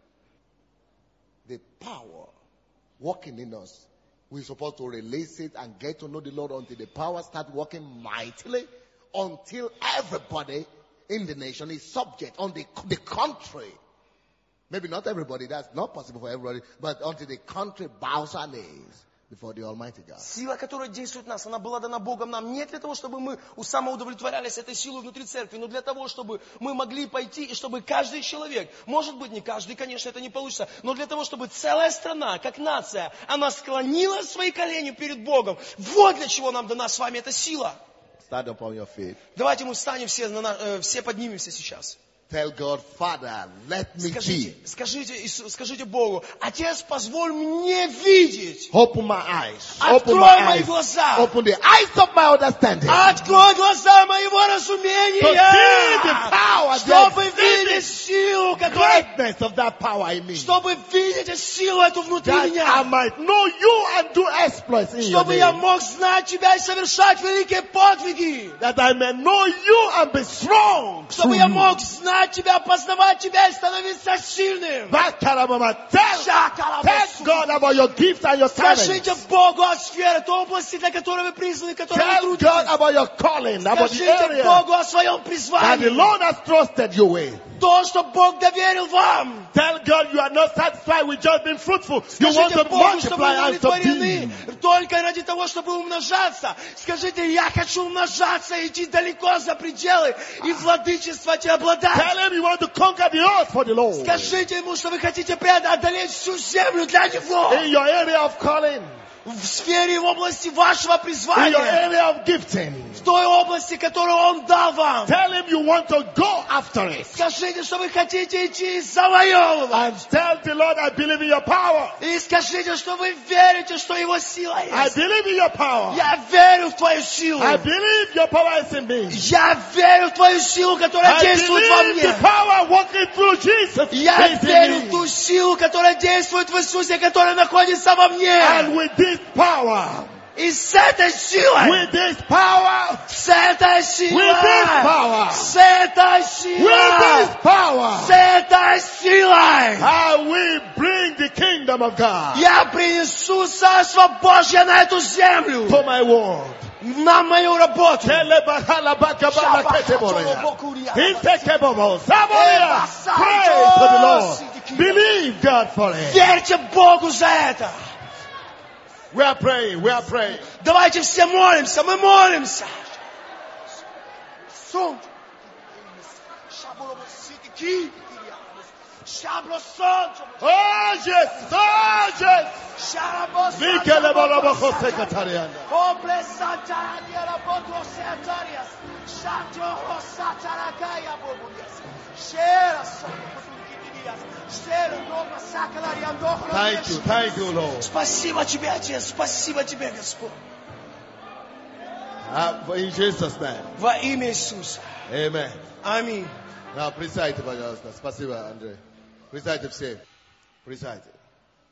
The power working in us, we're supposed to release it and get to know the Lord until the power starts working mightily, until everybody in the nation is subject on the, the country. Maybe not everybody, that's not possible for everybody, but until the country bows our knees before the Almighty God. Сила, которая действует в нас, она была дана Богом нам не для того, чтобы мы самоудовлетворялись этой силой внутри церкви, но для того, чтобы мы могли пойти, и чтобы каждый человек, может быть, не каждый, конечно, это не получится, но для того, чтобы целая страна, как нация, она склонила свои колени перед Богом. Вот для чего нам дана с вами эта сила. Stand upon your feet. Давайте мы встанем все, э, все поднимемся сейчас. Tell God, Father, let me Скажите, see. скажите, Иисус, скажите Богу, Отец, позволь мне видеть. Open my eyes. Открой Open my мои eyes. глаза. Open the eyes of my understanding. Открой глаза моего To разумения. see the power, Чтобы the видеть силу, которая... greatness of that power in me. Чтобы видеть силу эту внутри That I меня. might know you and do exploits in your Чтобы я name. мог знать Тебя и совершать великие подвиги. That I may know you and be strong. Чтобы я мог знать Тебя, познавать Тебя и становиться сильным. That Karamama, tell, tell God about your gifts and your Скажите talents. Богу о сфере, той области, для которой вы призваны, которой вы Tell трудитесь. God about your calling, about the Скажите area Богу о своем that the призвании. Lord has trusted you with. То, что Бог доверил вам. Tell God you are not satisfied with just being fruitful. You want Скажите to Богу, что вы multiply and удовлетворены subdue. только ради того, чтобы умножаться. Скажите, я хочу умножаться и идти далеко за пределы и владычествовать и обладать. Tell him you want to conquer the earth for the Lord. Скажите ему, что вы хотите преодолеть всю землю для Него. In your area of calling, В сфере и в области вашего in your призвания. area of gifting, В той области, которую Он дал вам. tell him you want to go after it. Скажите, что вы хотите идти и завоевывать. And tell the Lord, I believe in your power. И скажите, что вы верите, что Его сила I есть. believe in your power. Я верю в Твою силу. I believe your power is in me. Я верю в Твою силу, которая I действует во believe the мне. power working through Jesus Я is верю in в me. ту силу, которая действует в Иисусе, которая находится во мне. And with this power, И с этой силой, with this power, с этой силой, with this power, с этой with силой, this power, с этой силой, I will bring the kingdom of God я принесу Царство Божье на эту землю, to my world. на мою работу. Pray to the Lord. Believe God for it. Верьте Богу за это. We are praying. We are praying. Давайте все молимся, мы молимся. Oh yes, oh yes. Mikele baraba khose katarianda. Thank you, thank you, Lord. Спасибо Тебе, Отец, спасибо Тебе, Господь. Uh, in Jesus' name. Во имя Иисуса. Amen. Аминь. Now, присядьте, пожалуйста. Спасибо, Андрей. Присядьте все. Присядьте.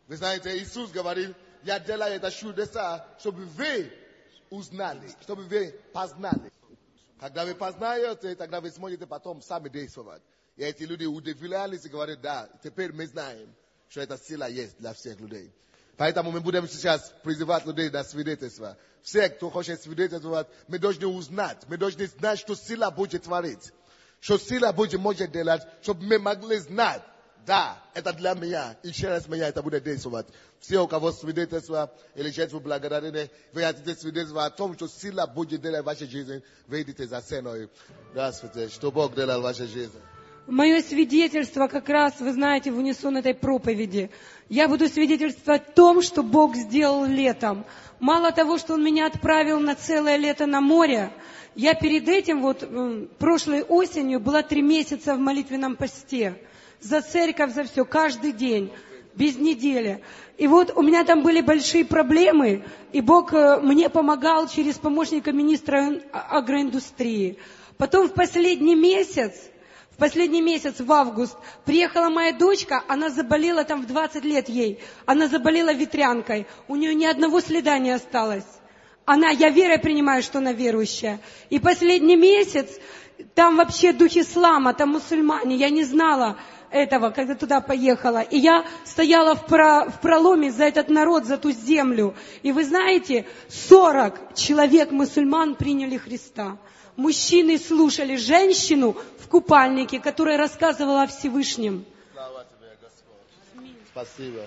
Вы знаете, Иисус говорил, я делаю это чудеса, чтобы вы узнали, чтобы вы познали. Когда вы познаете, тогда вы сможете потом сами действовать. И эти люди удивлялись и говорят, да, теперь мы знаем, что эта сила есть для всех людей. Поэтому мы будем сейчас призывать людей на свидетельство. Все, кто хочет свидетельствовать, мы должны узнать, мы должны знать, что сила будет творить. Что сила будет может делать, чтобы мы могли знать, да, это для меня, и через меня это будет действовать. Все, у кого свидетельство или жертву благодарения, вы хотите свидетельство о том, что сила будет делать в вашей жизни, выйдите за сцену. Здравствуйте, что Бог делал в вашей жизни. Мое свидетельство как раз, вы знаете, в унисон этой проповеди. Я буду свидетельствовать о том, что Бог сделал летом. Мало того, что Он меня отправил на целое лето на море, я перед этим, вот прошлой осенью, была три месяца в молитвенном посте. За церковь, за все, каждый день, без недели. И вот у меня там были большие проблемы, и Бог мне помогал через помощника министра агроиндустрии. Потом в последний месяц, в последний месяц, в август, приехала моя дочка, она заболела там в двадцать лет ей, она заболела ветрянкой, у нее ни одного следа не осталось. Она, я верой принимаю, что она верующая. И последний месяц, там вообще дух ислама, там мусульмане, я не знала этого, когда туда поехала. И я стояла в, про, в проломе за этот народ, за ту землю. И вы знаете, сорок человек мусульман приняли Христа. Мужчины слушали женщину в купальнике, которая рассказывала о Всевышнем. Слава тебе, Господь. Спасибо.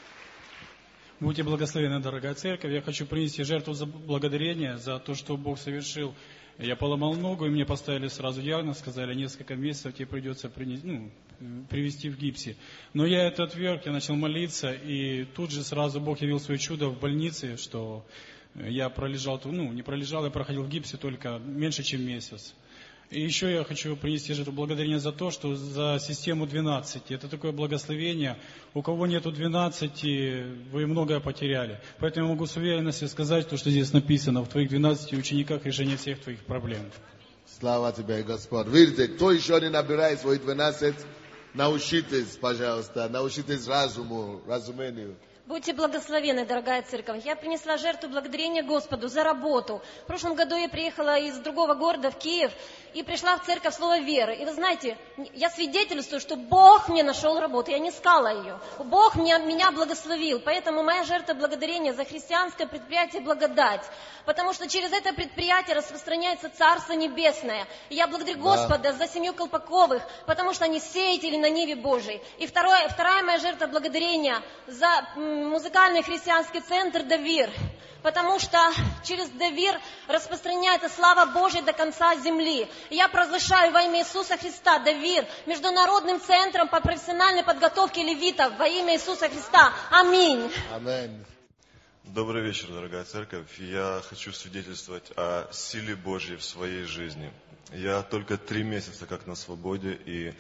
Будьте благословенны, дорогая церковь. Я хочу принести жертву за благодарение за то, что Бог совершил. Я поломал ногу, и мне поставили сразу диагноз, сказали, несколько месяцев тебе придется принести, ну, привести в гипсе. Но я это отверг, я начал молиться, и тут же сразу Бог явил свое чудо в больнице, что я пролежал, ну, не пролежал, я проходил в гипсе только меньше, чем месяц. И еще я хочу принести жертву благодарения за то, что за систему двенадцати. Это такое благословение. У кого нету двенадцати, вы многое потеряли. Поэтому я могу с уверенностью сказать, то, что здесь написано, в твоих двенадцати учениках решение всех твоих проблем. Слава тебе, Господь. Видите, кто еще не набирает свои двенадцать, научитесь, пожалуйста, научитесь разуму, разумению. Будьте благословенны, дорогая церковь. Я принесла жертву благодарения Господу за работу. В прошлом году я приехала из другого города в Киев и пришла в церковь Слово Веры. И вы знаете, я свидетельствую, что Бог мне нашел работу, я не искала ее. Бог меня, меня благословил. Поэтому моя жертва благодарения за христианское предприятие «Благодать». Потому что через это предприятие распространяется Царство Небесное. И я благодарю да. Господа за семью Колпаковых, потому что они сеятели на ниве Божией. И второе, вторая моя жертва благодарения за музыкальный христианский центр «Давир». Потому что через «Давир» распространяется слава Божья до конца земли. И я провозглашаю во имя Иисуса Христа «Давир» международным центром по профессиональной подготовке левитов во имя Иисуса Христа. Аминь. Аминь. Добрый вечер, дорогая церковь. Я хочу свидетельствовать о силе Божьей в своей жизни. Я только три месяца как на свободе, и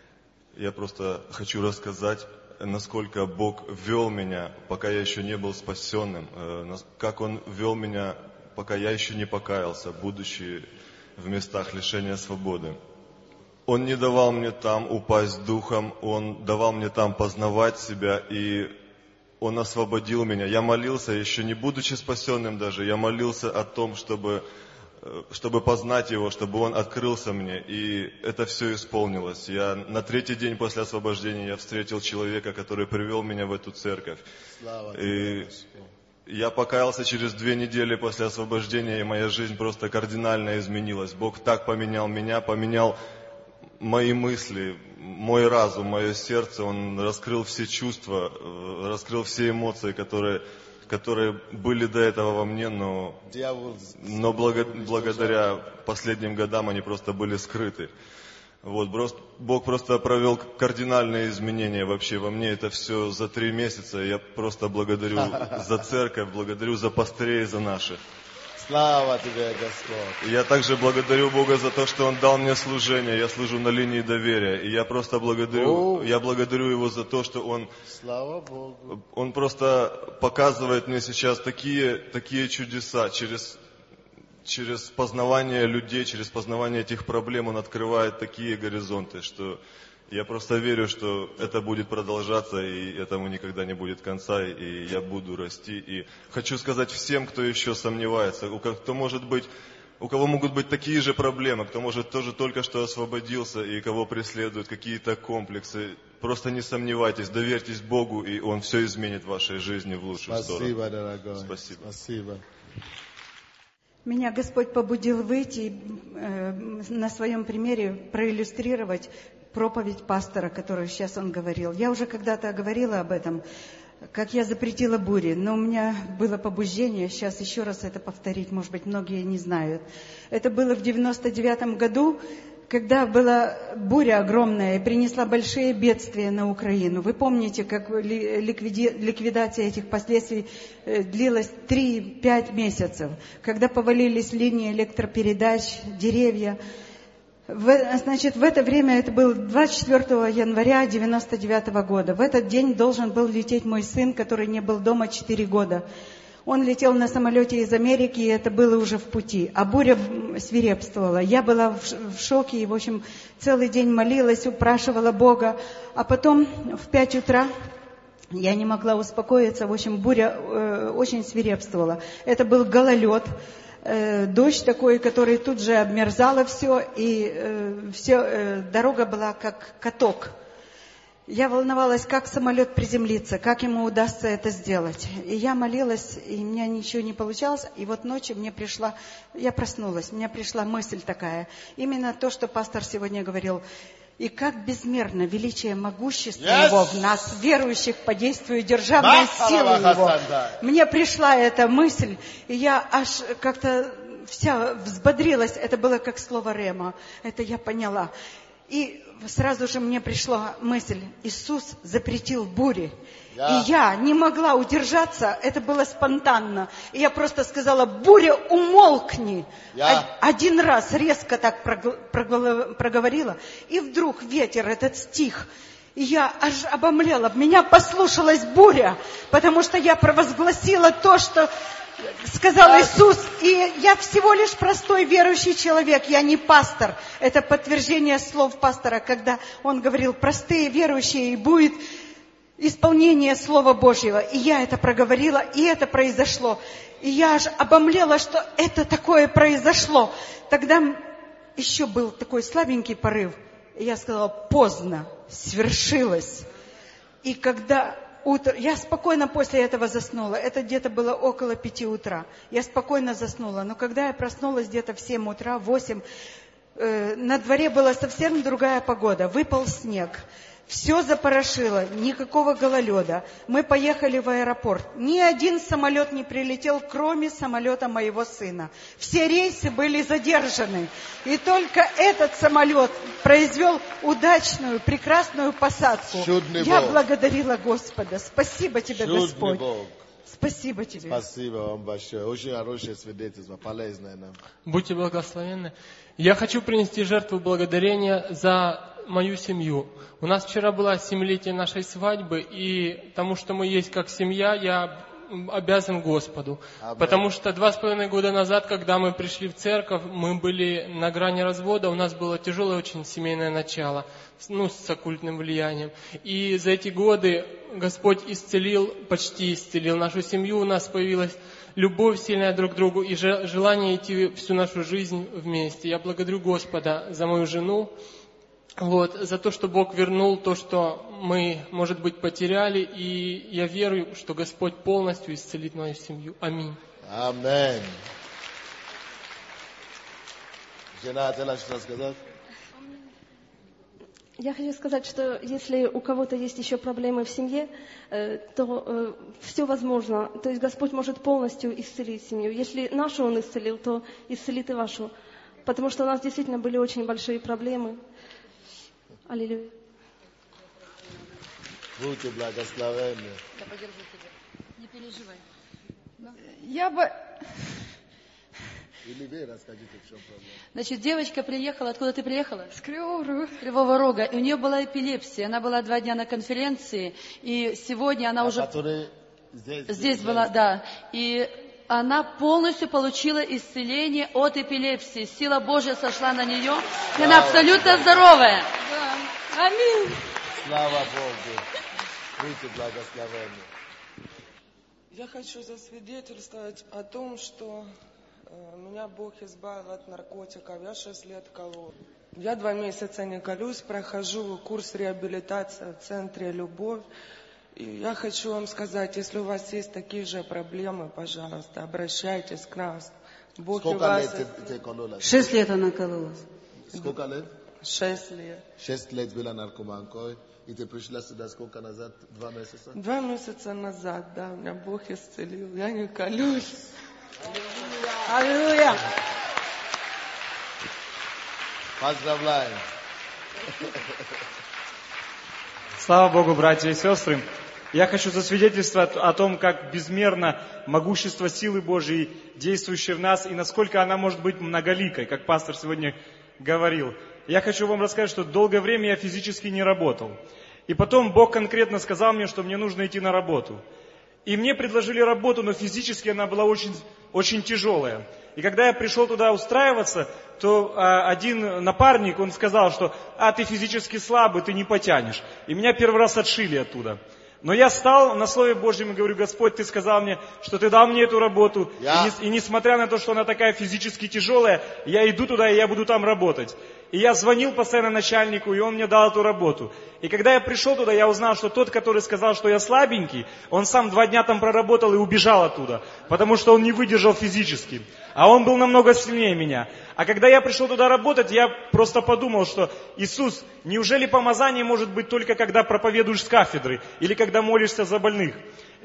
я просто хочу рассказать, насколько Бог вел меня, пока я еще не был спасенным, как Он вел меня, пока я еще не покаялся, будучи в местах лишения свободы. Он не давал мне там упасть духом, Он давал мне там познавать себя, и Он освободил меня. Я молился, еще не будучи спасенным даже, я молился о том, чтобы, чтобы познать Его, чтобы Он открылся мне. И это все исполнилось. Я на третий день после освобождения я встретил человека, который привел меня в эту церковь. Слава и я покаялся через две недели после освобождения, и моя жизнь просто кардинально изменилась. Бог так поменял меня, поменял мои мысли, мой разум, мое сердце. Он раскрыл все чувства, раскрыл все эмоции, которые, которые были до этого во мне, но, но благо, благодаря последним годам они просто были скрыты. Вот, Бог просто провел кардинальные изменения вообще во мне. Это все за три месяца. Я просто благодарю за церковь, благодарю за пастырей, за наших. Слава тебе, Господь. Я также благодарю Бога за то, что Он дал мне служение. Я служу на линии доверия. И я просто благодарю, я благодарю Его за то, что Он, Слава Богу. Он просто показывает мне сейчас такие, такие чудеса через, через познавание людей, через познавание этих проблем Он открывает такие горизонты, что я просто верю, что это будет продолжаться, и этому никогда не будет конца, и я буду расти. И хочу сказать всем, кто еще сомневается, у кого, кто может быть, у кого могут быть такие же проблемы, кто может тоже только что освободился, и кого преследуют какие-то комплексы, просто не сомневайтесь, доверьтесь Богу, и Он все изменит в вашей жизни в лучшую Спасибо, сторону. дорогой. Спасибо. Спасибо. Меня Господь побудил выйти э, на своем примере проиллюстрировать проповедь пастора, которую сейчас он говорил. Я уже когда-то говорила об этом, как я запретила бури, но у меня было побуждение сейчас еще раз это повторить, может быть, многие не знают. Это было в девяносто девятом году, когда была буря огромная и принесла большие бедствия на Украину. Вы помните, как ликвиди... ликвидация этих последствий длилась три-пять месяцев, когда повалились линии электропередач, деревья. В, значит, в это время, это было двадцать четвёртого января девяносто девятого года. В этот день должен был лететь мой сын, который не был дома четыре года. Он летел на самолете из Америки, и это было уже в пути. А буря свирепствовала. Я была в шоке, и, в общем, целый день молилась, упрашивала Бога. А потом в пять утра я не могла успокоиться. В общем, буря э, очень свирепствовала. Это был гололед. Дождь такой, который тут же обмерзало все, и э, все, э, дорога была как каток. Я волновалась, как самолет приземлится, как ему удастся это сделать. И я молилась, и у меня ничего не получалось. И вот ночью мне пришла, я проснулась, мне пришла мысль такая. Именно то, что пастор сегодня говорил. И как безмерно величие могущества yes. Его в нас, верующих, по действию державной силы Его. Мне пришла эта мысль, и я аж как-то вся взбодрилась. Это было как слово рема. Это я поняла. И сразу же мне пришла мысль: Иисус запретил бури. Yeah. И я не могла удержаться, это было спонтанно. И я просто сказала: буря, умолкни. Yeah. Один раз резко так проговорила, и вдруг ветер этот стих. И я аж обомлела, меня послушалась буря, потому что я провозгласила то, что сказал yeah. Иисус. И я всего лишь простой верующий человек, я не пастор. Это подтверждение слов пастора, когда он говорил: простые верующие, и будет исполнение Слова Божьего. И я это проговорила, и это произошло. И я аж обомлела, что это такое произошло. Тогда еще был такой слабенький порыв. И я сказала: поздно, свершилось. И когда утро... Я спокойно после этого заснула. Это где-то было около пяти утра. Я спокойно заснула. Но когда я проснулась где-то в семь утра, в восемь, э, на дворе была совсем другая погода. Выпал снег. Все запорошило, никакого гололеда. Мы поехали в аэропорт. Ни один самолет не прилетел, кроме самолета моего сына. Все рейсы были задержаны. И только этот самолет произвел удачную, прекрасную посадку. Чудный Я Бог. благодарила Господа. Спасибо тебе, Чудный Господь. Бог. Спасибо тебе. Спасибо вам большое. Очень хорошее свидетельство, полезное нам. Будьте благословенны. Я хочу принести жертву благодарения за мою семью. У нас вчера была семилетие нашей свадьбы, и тому, что мы есть как семья, я обязан Господу. Amen. Потому что два с половиной года назад, когда мы пришли в церковь, мы были на грани развода, у нас было тяжелое очень семейное начало, ну, с оккультным влиянием. И за эти годы Господь исцелил, почти исцелил нашу семью, у нас появилась любовь сильная друг к другу и желание идти всю нашу жизнь вместе. Я благодарю Господа за мою жену, вот, за то, что Бог вернул то, что мы, может быть, потеряли. И я верю, что Господь полностью исцелит мою семью. Аминь. Аминь. Жена, ты что сказать? Я хочу сказать, что если у кого-то есть еще проблемы в семье, то все возможно. То есть Господь может полностью исцелить семью. Если нашу Он исцелил, то исцелит и вашу. Потому что у нас действительно были очень большие проблемы. Аллилуйя. Будьте благословенны. Я подержу тебя. Не переживай. Я бы... Или вы расскажите, в чем проблема. Значит, девочка приехала, откуда ты приехала? С Кривого Рога. С Кривого Рога. И у нее была эпилепсия. Она была два дня на конференции. И сегодня она а уже... Здесь, здесь была, да. И она полностью получила исцеление от эпилепсии. Сила Божья сошла на нее, и она абсолютно здоровая. Да. Аминь. Слава Богу. Будьте благословенны. Я хочу засвидетельствовать о том, что э, меня Бог избавил от наркотиков. Я шесть лет колол. Я два месяца не колюсь, прохожу курс реабилитации в центре «Любовь». И я хочу вам сказать, если у вас есть такие же проблемы, пожалуйста, обращайтесь к нам. Бог Сколько вас... лет ты, ты кололась? Шесть лет она кололась. Сколько лет? Шесть лет. Шесть лет была наркоманкой. И ты пришла сюда сколько назад? Два месяца? Два месяца назад, да, меня Бог исцелил. Я не колюсь. Аллилуйя. Поздравляем. Слава Богу, братья и сестры. Я хочу засвидетельствовать о том, как безмерно могущество силы Божьей, действующей в нас, и насколько она может быть многоликой, как пастор сегодня говорил. Я хочу вам рассказать, что долгое время я физически не работал. И потом Бог конкретно сказал мне, что мне нужно идти на работу. И мне предложили работу, но физически она была очень, очень тяжелая. И когда я пришел туда устраиваться, то а, один напарник, он сказал, что «а, ты физически слабый, ты не потянешь». И меня первый раз отшили оттуда. Но я стал на Слове Божьем и говорю: Господь, Ты сказал мне, что Ты дал мне эту работу. Я... И, не, и несмотря на то, что она такая физически тяжелая, я иду туда, и я буду там работать. И я звонил постоянно начальнику, и он мне дал эту работу. И когда я пришел туда, я узнал, что тот, который сказал, что я слабенький, он сам два дня там проработал и убежал оттуда, потому что он не выдержал физически. А он был намного сильнее меня. А когда я пришел туда работать, я просто подумал, что Иисус, неужели помазание может быть только когда проповедуешь с кафедры или когда молишься за больных?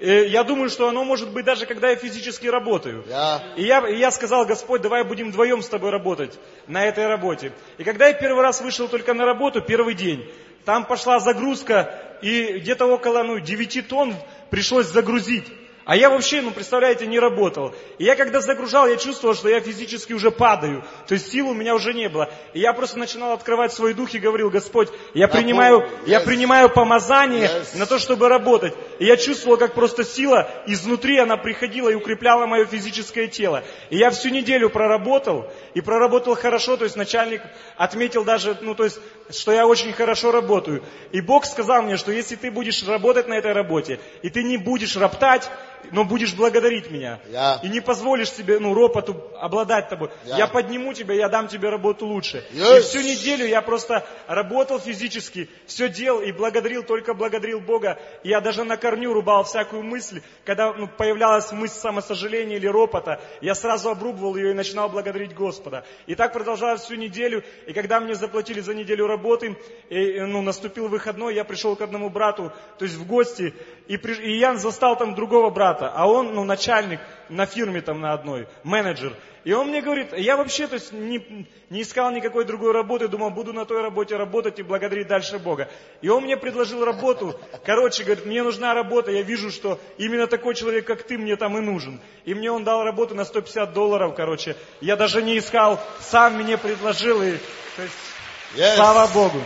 Я думаю, что оно может быть даже когда я физически работаю. Yeah. И, я, и я сказал: Господь, давай будем вдвоем с тобой работать на этой работе. И когда я первый раз вышел только на работу, первый день, там пошла загрузка, и где-то около ну, девяти тонн пришлось загрузить. А я вообще, ну, представляете, не работал. И я когда загружал, я чувствовал, что я физически уже падаю. То есть сил у меня уже не было. И я просто начинал открывать свой дух и говорил: Господь, я принимаю, yes. я принимаю помазание yes. на то, чтобы работать. И я чувствовал, как просто сила изнутри, она приходила и укрепляла мое физическое тело. И я всю неделю проработал, и проработал хорошо. То есть начальник отметил даже, ну, то есть, что я очень хорошо работаю. И Бог сказал мне, что если ты будешь работать на этой работе, и ты не будешь роптать, но будешь благодарить меня. Yeah. И не позволишь себе, ну, ропоту обладать тобой. Yeah. Я подниму тебя, я дам тебе работу лучше. Yes. И всю неделю я просто работал физически, все делал и благодарил, только благодарил Бога. И я даже на корню рубал всякую мысль. Когда ну, появлялась мысль самосожаления или ропота, я сразу обрубывал ее и начинал благодарить Господа. И так продолжалось всю неделю. И когда мне заплатили за неделю работы, и, ну, наступил выходной, я пришел к одному брату, то есть в гости, и, при, и я застал там другого брата, а он, ну, начальник на фирме там на одной, менеджер. И он мне говорит: я вообще, то есть, не, не искал никакой другой работы, думал, буду на той работе работать и благодарить дальше Бога. И он мне предложил работу, короче, говорит, мне нужна работа, я вижу, что именно такой человек, как ты, мне там и нужен. И мне он дал работу на сто пятьдесят долларов, короче. Я даже не искал, сам мне предложил, и, то есть, yes. Слава Богу.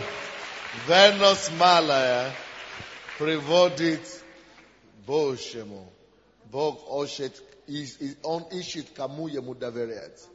Верность малая приводит Божьему. Бог ищет, Он ищет, кому ему доверять.